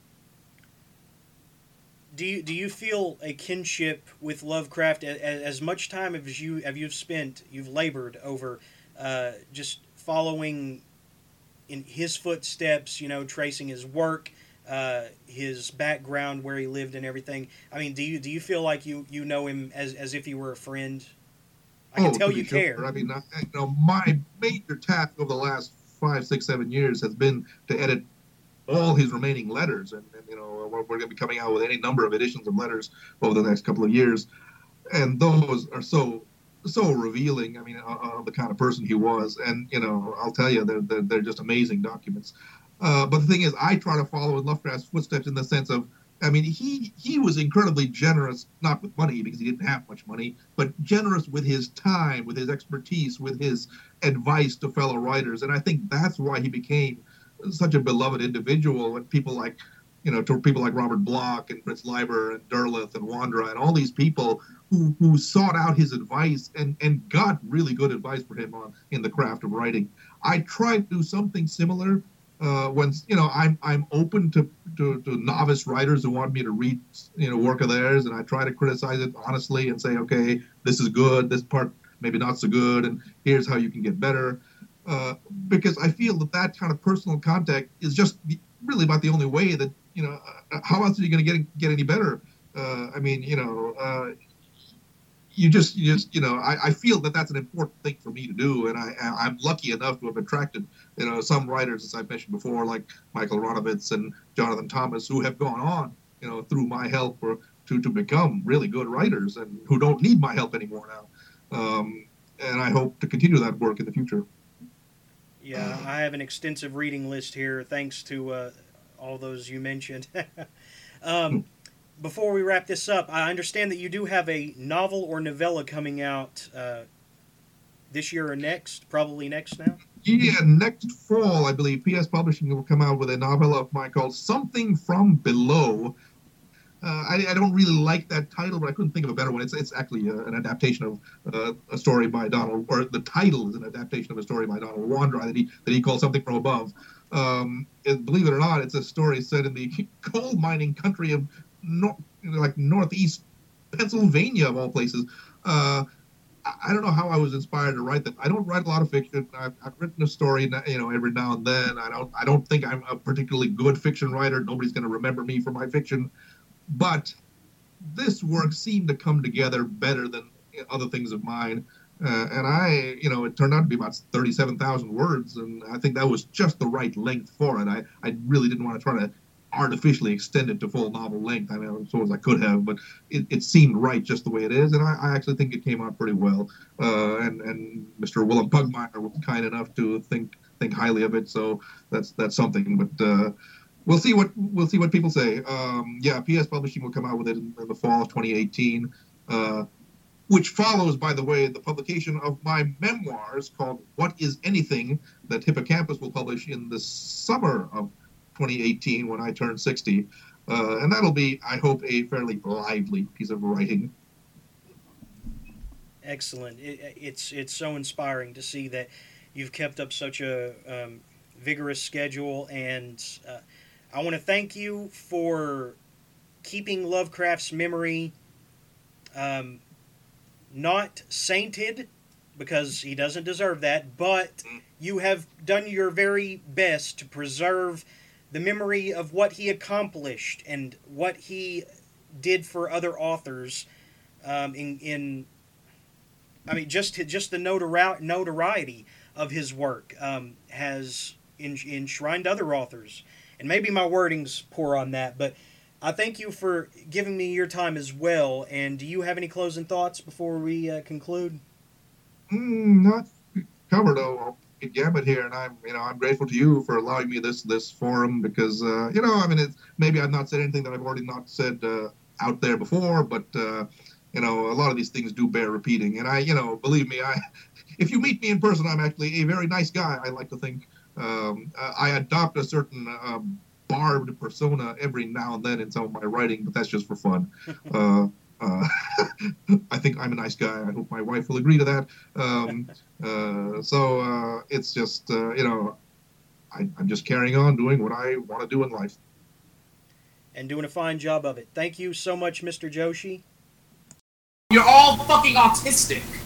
Speaker 1: Do you feel a kinship with Lovecraft as much time as you've labored over just following in his footsteps, tracing his work, his background, where he lived and everything? I mean, do you feel like you know him as if he were a friend? I can tell you care.
Speaker 2: I mean, my major task over the last 5, 6, 7 years has been to edit all his remaining letters, and we're going to be coming out with any number of editions of letters over the next couple of years, and those are so revealing. I mean, of the kind of person he was, and I'll tell you, they're just amazing documents. But the thing is, I try to follow in Lovecraft's footsteps in the sense of, I mean, he was incredibly generous, not with money because he didn't have much money, but generous with his time, with his expertise, with his advice to fellow writers. And I think that's why he became such a beloved individual. And people like, to people like Robert Bloch and Fritz Leiber and Derleth and Wandra and all these people who sought out his advice and got really good advice for him in the craft of writing. I try to do something similar. When I'm open to novice writers who want me to read work of theirs, and I try to criticize it honestly and say, okay, this is good, this part maybe not so good, and here's how you can get better. Because I feel that kind of personal contact is just really about the only way that, how else are you going to get any better? I mean, I feel that that's an important thing for me to do, and I'm lucky enough to have attracted, some writers, as I mentioned before, like Michael Aronovitz and Jonathan Thomas, who have gone on, through my help to become really good writers, and who don't need my help anymore now. And I hope to continue that work in the future.
Speaker 1: Yeah, I have an extensive reading list here, thanks to all those you mentioned. um, Before we wrap this up, I understand that you do have a novel or novella coming out this year or next, probably next now.
Speaker 2: Yeah, next fall, I believe, PS Publishing will come out with a novella of mine called Something from Below. I don't really like that title, but I couldn't think of a better one. It's actually an adaptation of a story by Donald, or the title is an adaptation of a story by Donald Wandry that he called Something from Above. Believe it or not, it's a story set in the coal mining country of northeast Pennsylvania, of all places. I don't know how I was inspired to write that. I don't write a lot of fiction. I've written a story, every now and then. I don't think I'm a particularly good fiction writer. Nobody's going to remember me for my fiction, but this work seemed to come together better than other things of mine. And it turned out to be about 37,000 words, and I think that was just the right length for it. I really didn't want to try to artificially extend it to full novel length. I mean, I suppose I could have, but it seemed right just the way it is, and I actually think it came out pretty well. And Mr. Willem Pugmire was kind enough to think highly of it, so that's something. But we'll see what people say. Yeah, PS Publishing will come out with it in the fall of 2018. Which follows, by the way, the publication of my memoirs called What is Anything, that Hippocampus will publish in the summer of 2018 when I turn 60. And that'll be, I hope, a fairly lively piece of writing.
Speaker 1: Excellent. It's so inspiring to see that you've kept up such a vigorous schedule, and I want to thank you for keeping Lovecraft's memory not sainted, because he doesn't deserve that, but you have done your very best to preserve the memory of what he accomplished and what he did for other authors. I mean, just the notoriety of his work has enshrined other authors. And maybe my wording's poor on that, but I thank you for giving me your time as well. And do you have any closing thoughts before we conclude?
Speaker 2: Not covered a gamut here, and I'm grateful to you for allowing me this forum, because I mean, maybe I've not said anything that I've already not said out there before, but a lot of these things do bear repeating. And believe me, if you meet me in person, I'm actually a very nice guy. I like to think. I adopt a certain barbed persona every now and then in some of my writing, but that's just for fun. I think I'm a nice guy. I hope my wife will agree to that. So it's just, I'm just carrying on doing what I want to do in life.
Speaker 1: And doing a fine job of it. Thank you so much, Mr. Joshi.
Speaker 3: You're all fucking autistic.